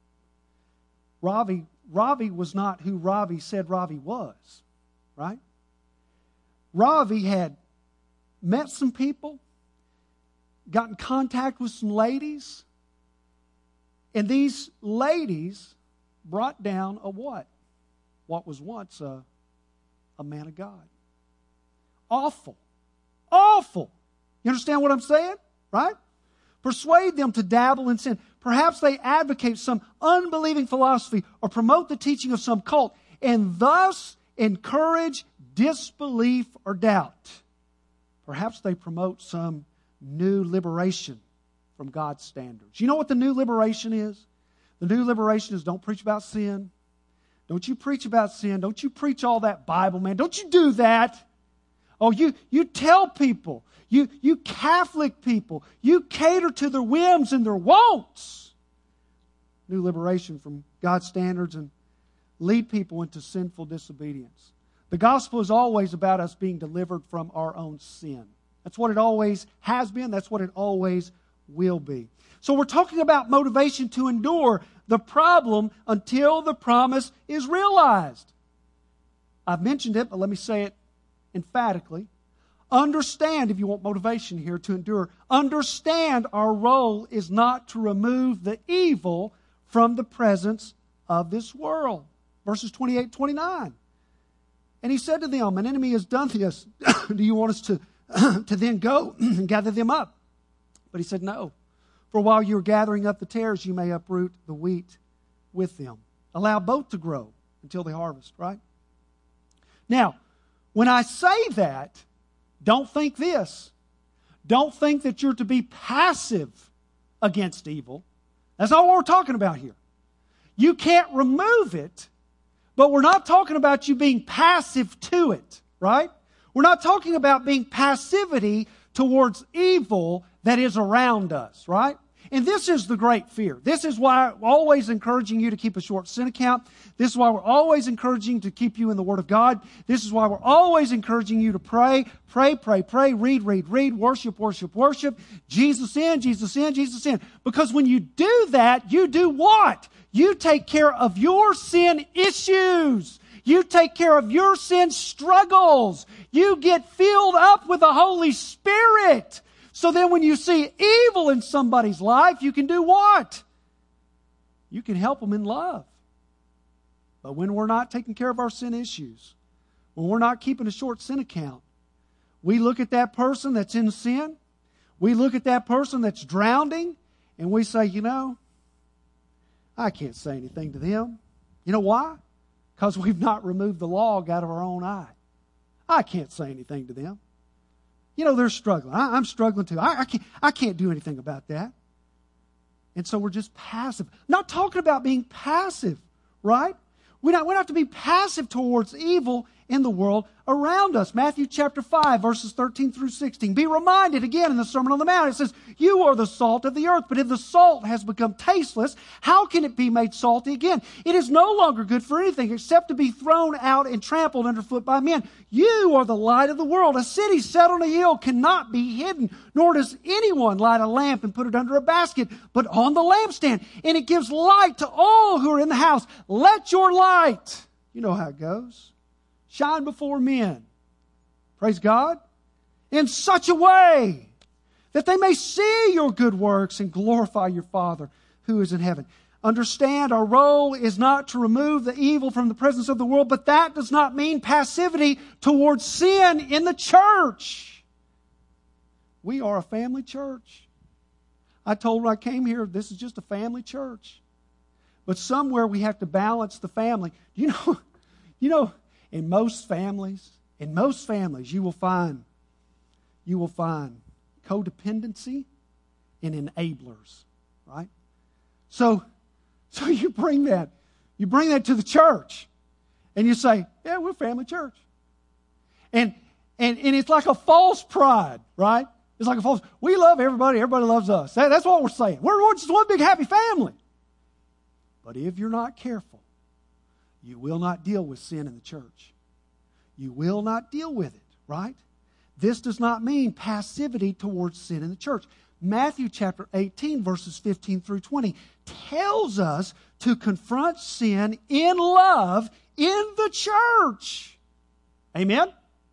Ravi, Ravi was not who Ravi said Ravi was, right? Ravi had met some people, got in contact with some ladies, and these ladies brought down a what? What was once a, a man of God. Awful. Awful. You understand what I'm saying? Right? Persuade them to dabble in sin. Perhaps they advocate some unbelieving philosophy or promote the teaching of some cult and thus encourage disbelief or doubt. Perhaps they promote some new liberation from God's standards. You know what the new liberation is? The new liberation is don't preach about sin. Don't you preach about sin. Don't you preach all that Bible, man. Don't you do that. Oh, you, you tell people. You, you Catholic people. You cater to their whims and their wants. New liberation from God's standards and lead people into sinful disobedience. The gospel is always about us being delivered from our own sin. That's what it always has been. That's what it always will be. So we're talking about motivation to endure the problem until the promise is realized. I've mentioned it, but let me say it emphatically. Understand, if you want motivation here to endure, understand our role is not to remove the evil from the presence of this world. Verses twenty-eight, twenty-nine. And he said to them, an enemy has done this. Do you want us to, to then go and gather them up? But he said, no. For while you are gathering up the tares, you may uproot the wheat with them. Allow both to grow until the harvest, right? Now, when I say that, don't think this. Don't think that you're to be passive against evil. That's not what we're talking about here. You can't remove it, but we're not talking about you being passive to it, right? We're not talking about being passivity towards evil that is around us, right? And this is the great fear. This is why I'm always encouraging you to keep a short sin account. This is why we're always encouraging to keep you in the Word of God. This is why we're always encouraging you to pray, pray, pray, pray, read, read, read, worship, worship, worship, Jesus in, Jesus in, Jesus in. Because when you do that, you do what? You take care of your sin issues. You take care of your sin struggles. You get filled up with the Holy Spirit. So then when you see evil in somebody's life, you can do what? You can help them in love. But when we're not taking care of our sin issues, when we're not keeping a short sin account, we look at that person that's in sin, we look at that person that's drowning, and we say, you know, I can't say anything to them. You know why? Because we've not removed the log out of our own eye. I can't say anything to them. You know, they're struggling. I, I'm struggling too. I, I, can't, I can't do anything about that. And so we're just passive. Not talking about being passive, right? We're not, we're not to be passive towards evil in the world around us. Matthew chapter five, verses thirteen through sixteen. Be reminded again in the Sermon on the Mount. It says, you are the salt of the earth, but if the salt has become tasteless, how can it be made salty again? It is no longer good for anything except to be thrown out and trampled underfoot by men. You are the light of the world. A city set on a hill cannot be hidden, nor does anyone light a lamp and put it under a basket, but on the lampstand, and it gives light to all who are in the house. Let your light, you know how it goes, shine before men, praise God, in such a way that they may see your good works and glorify your Father who is in heaven. Understand, our role is not to remove the evil from the presence of the world, but that does not mean passivity towards sin in the church. We are a family church. I told when I came here, this is just a family church. But somewhere we have to balance the family. You know, you know, in most families, in most families, you will find, you will find codependency and enablers, right? So, so you bring that, you bring that to the church, and you say, "Yeah, we're a family church," and and and it's like a false pride, right? It's like a false. We love everybody. Everybody loves us. That, that's what we're saying. We're, we're just one big happy family. But if you're not careful, you will not deal with sin in the church. You will not deal with it, right? This does not mean passivity towards sin in the church. Matthew chapter eighteen, verses fifteen through twenty, tells us to confront sin in love in the church. Amen?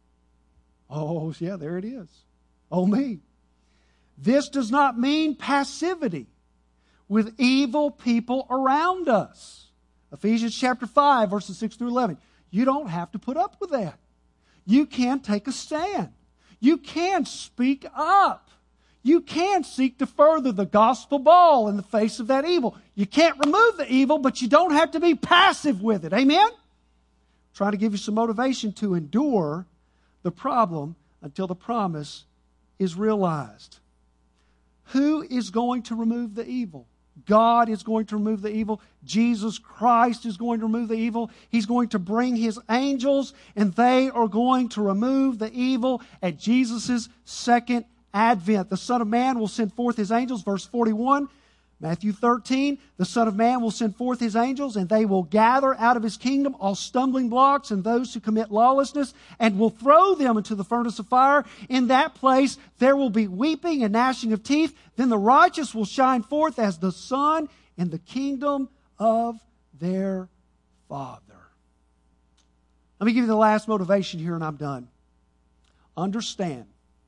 Oh, yeah, there it is. Oh, me. This does not mean passivity with evil people around us. Ephesians chapter five, verses six through eleven. You don't have to put up with that. You can take a stand. You can speak up. You can seek to further the gospel ball in the face of that evil. You can't remove the evil, but you don't have to be passive with it. Amen? Trying to give you some motivation to endure the problem until the promise is realized. Who is going to remove the evil? God is going to remove the evil. Jesus Christ is going to remove the evil. He's going to bring His angels, and they are going to remove the evil at Jesus' second advent. The Son of Man will send forth His angels, verse forty-one. Matthew thirteen, the Son of Man will send forth His angels, and they will gather out of His kingdom all stumbling blocks and those who commit lawlessness, and will throw them into the furnace of fire. In that place there will be weeping and gnashing of teeth. Then the righteous will shine forth as the sun in the kingdom of their Father. Let me give you the last motivation here, and I'm done. Understand.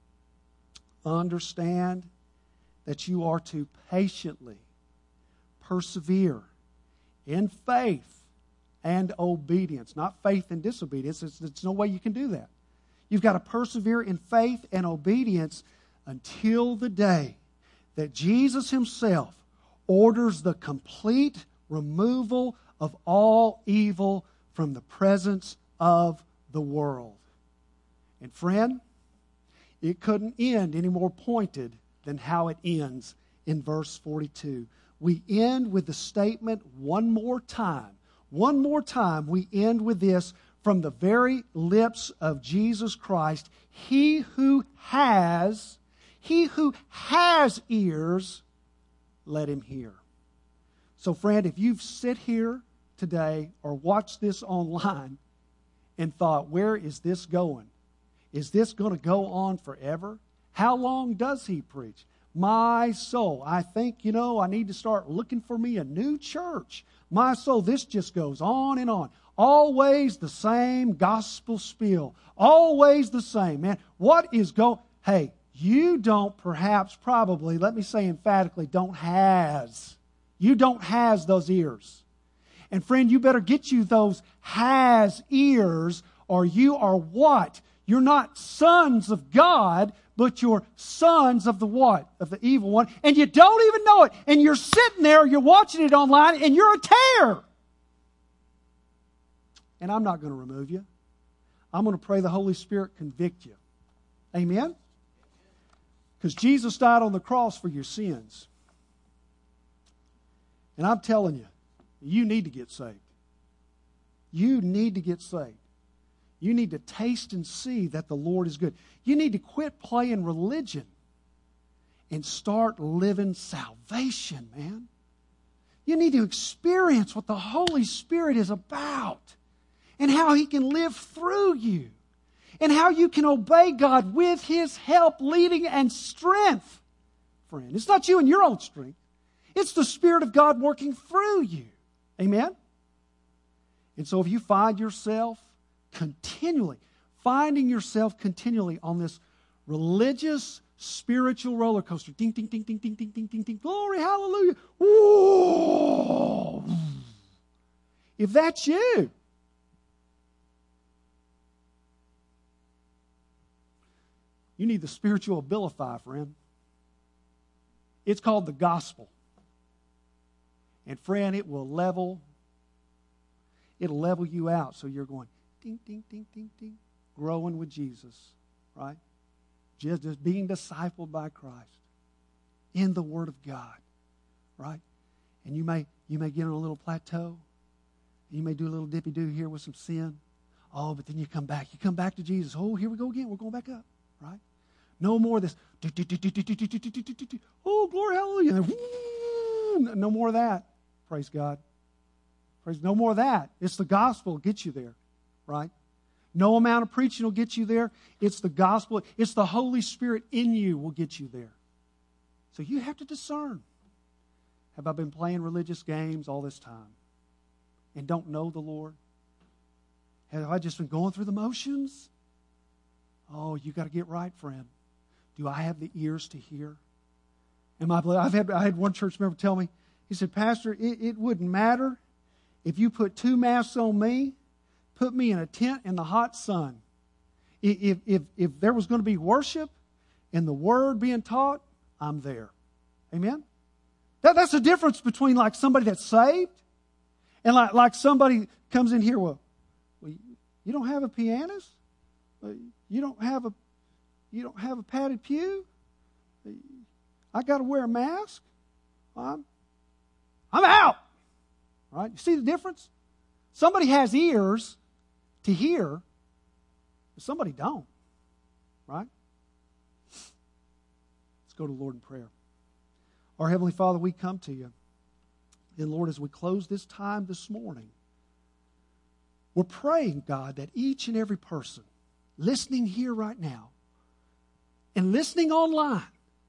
Understand that you are to patiently persevere in faith and obedience. Not faith and disobedience. There's, there's no way you can do that. You've got to persevere in faith and obedience until the day that Jesus himself orders the complete removal of all evil from the presence of the world. And friend, it couldn't end any more pointed than how it ends in verse forty-two. We end with the statement one more time. One more time we end with this from the very lips of Jesus Christ. He who has, he who has ears, let him hear. So friend, if you've sit here today or watched this online and thought, where is this going? Is this going to go on forever? How long does he preach? My soul, I think, you know, I need to start looking for me a new church. My soul, this just goes on and on. Always the same gospel spiel. Always the same, man. What is going... Hey, you don't perhaps, probably, let me say emphatically, don't has. You don't has those ears. And friend, you better get you those has ears, or you are what? You're not sons of God, but you're sons of the what? Of the evil one. And you don't even know it. And you're sitting there, you're watching it online, and you're a tear. And I'm not going to remove you. I'm going to pray the Holy Spirit convict you. Amen? Because Jesus died on the cross for your sins. And I'm telling you, you need to get saved. You need to get saved. You need to taste and see that the Lord is good. You need to quit playing religion and start living salvation, man. You need to experience what the Holy Spirit is about and how He can live through you and how you can obey God with His help, leading, and strength, friend. It's not you in your own strength. It's the Spirit of God working through you. Amen? And so if you find yourself continually, finding yourself continually on this religious, spiritual roller coaster. Ding, ding, ding, ding, ding, ding, ding, ding, ding. Glory, hallelujah. Whoa. If that's you, you need the spiritual Abilify, friend. It's called the gospel. And friend, it will level, it'll level you out. So you're going, ding, ding, ding, ding, ding. Growing with Jesus, right? Just, just being discipled by Christ in the Word of God, right? And you may you may get on a little plateau. You may do a little dippy-do here with some sin. Oh, but then you come back. You come back to Jesus. Oh, here we go again. We're going back up, right? No more of this. Oh, glory, hallelujah. No more of that. Praise God. Praise. No more of that. It's the gospel that gets you there, right? No amount of preaching will get you there. It's the gospel. It's the Holy Spirit in you will get you there. So you have to discern. Have I been playing religious games all this time and don't know the Lord? Have I just been going through the motions? Oh, you got to get right, friend. Do I have the ears to hear? Am I? I've had I had one church member tell me. He said, Pastor, it, it wouldn't matter if you put two masks on me. Put me in a tent in the hot sun. If, if, if there was going to be worship and the Word being taught, I'm there. Amen? That, that's the difference between like somebody that's saved and like, like somebody comes in here, well, well, you don't have a pianist? You don't have a, you don't have a padded pew? I got to wear a mask? I'm, I'm out. Right? You see the difference? Somebody has ears to hear, but somebody don't. Right? Let's go to the Lord in prayer. Our Heavenly Father, we come to you. And Lord, as we close this time this morning, we're praying, God, that each and every person listening here right now and listening online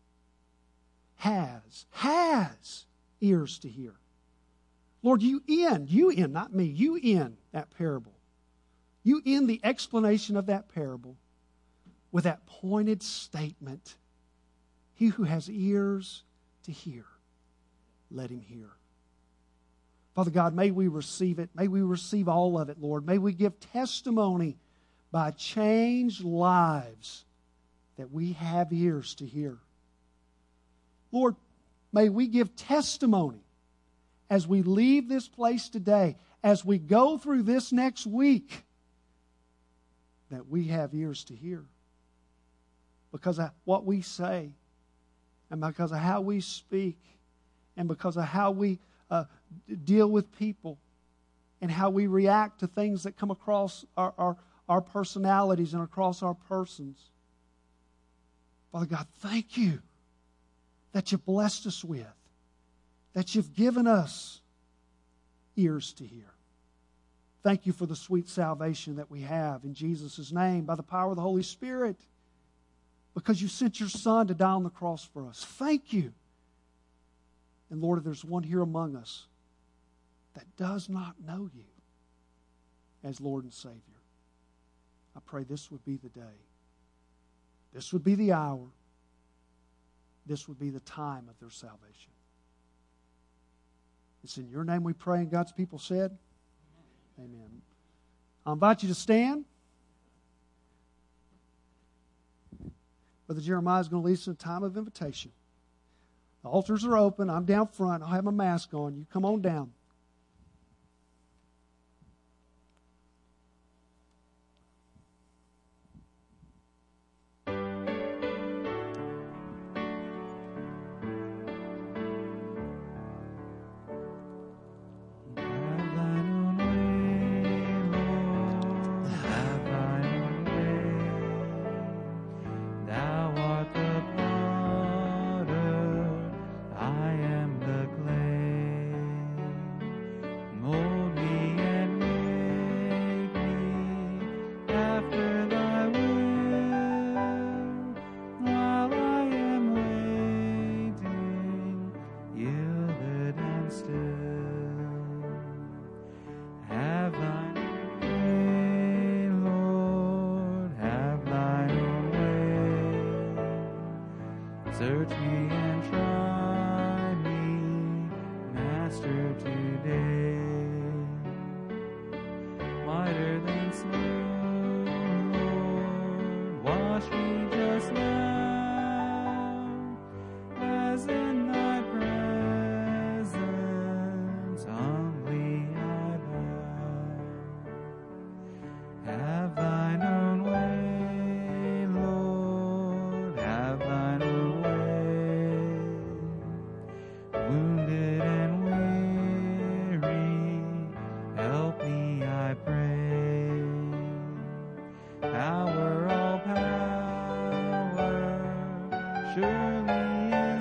has, has ears to hear. Lord, you end, you end, not me, you end that parable. You end the explanation of that parable with that pointed statement. He who has ears to hear, let him hear. Father God, may we receive it. May we receive all of it, Lord. May we give testimony by changed lives that we have ears to hear. Lord, may we give testimony as we leave this place today, as we go through this next week, that we have ears to hear. Because of what we say, and because of how we speak, and because of how we uh, deal with people, and how we react to things that come across our, our, our personalities and across our persons. Father God, thank you that you blessed us with, that you've given us ears to hear. Thank you for the sweet salvation that we have in Jesus' name by the power of the Holy Spirit, because you sent your Son to die on the cross for us. Thank you. And Lord, if there's one here among us that does not know you as Lord and Savior, I pray this would be the day. This would be the hour. This would be the time of their salvation. It's in your name we pray, and God's people said, amen. I invite you to stand. Brother Jeremiah is going to lead us in a time of invitation. The altars are open. I'm down front. I'll have my mask on. You come on down. Search me and try me, Master, today. Whiter than snow, Lord, wash me just now, as in thy presence humbly I bow. Have thine own way, Lord, have thine own way. Wounded and weary, help me, I pray. Power, all power, surely is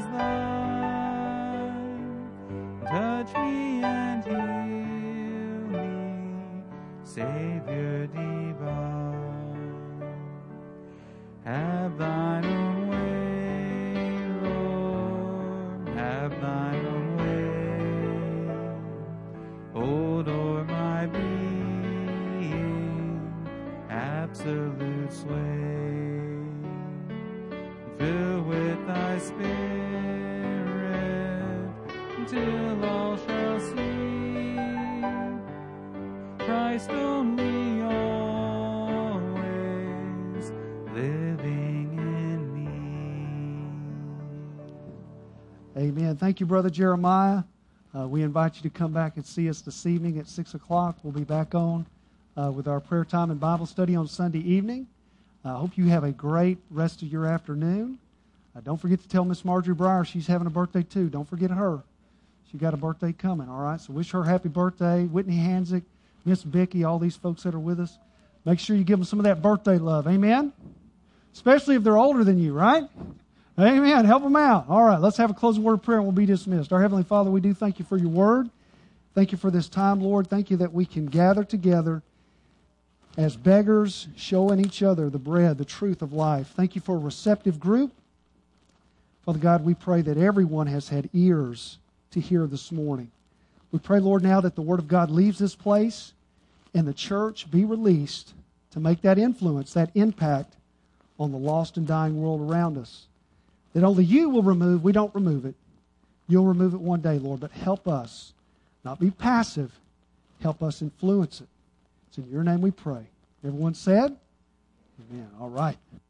thine. Touch me and heal me, Savior divine. Have thine own way, Lord, have thine own way. Hold o'er my being, absolute sway. Fill with thy Spirit, till all shall see Christ only, always living in me. Amen. Thank you, Brother Jeremiah. Uh, we invite you to come back and see us this evening at six o'clock. We'll be back on uh, with our prayer time and Bible study on Sunday evening. I uh, hope you have a great rest of your afternoon. Uh, don't forget to tell Miss Marjorie Breyer she's having a birthday too. Don't forget her. She got a birthday coming, all right? So wish her happy birthday. Whitney Hansick, Miss Vicky, all these folks that are with us. Make sure you give them some of that birthday love. Amen? Especially if they're older than you, right? Amen. Help them out. All right, let's have a closing word of prayer and we'll be dismissed. Our Heavenly Father, we do thank you for your word. Thank you for this time, Lord. Thank you that we can gather together as beggars, showing each other the bread, the truth of life. Thank you for a receptive group. Father God, we pray that everyone has had ears to hear this morning. We pray, Lord, now that the Word of God leaves this place and the church be released to make that influence, that impact on the lost and dying world around us. That only you will remove, we don't remove it. You'll remove it one day, Lord, but help us not be passive. Help us influence it. It's in your name we pray. Everyone said? Amen. All right.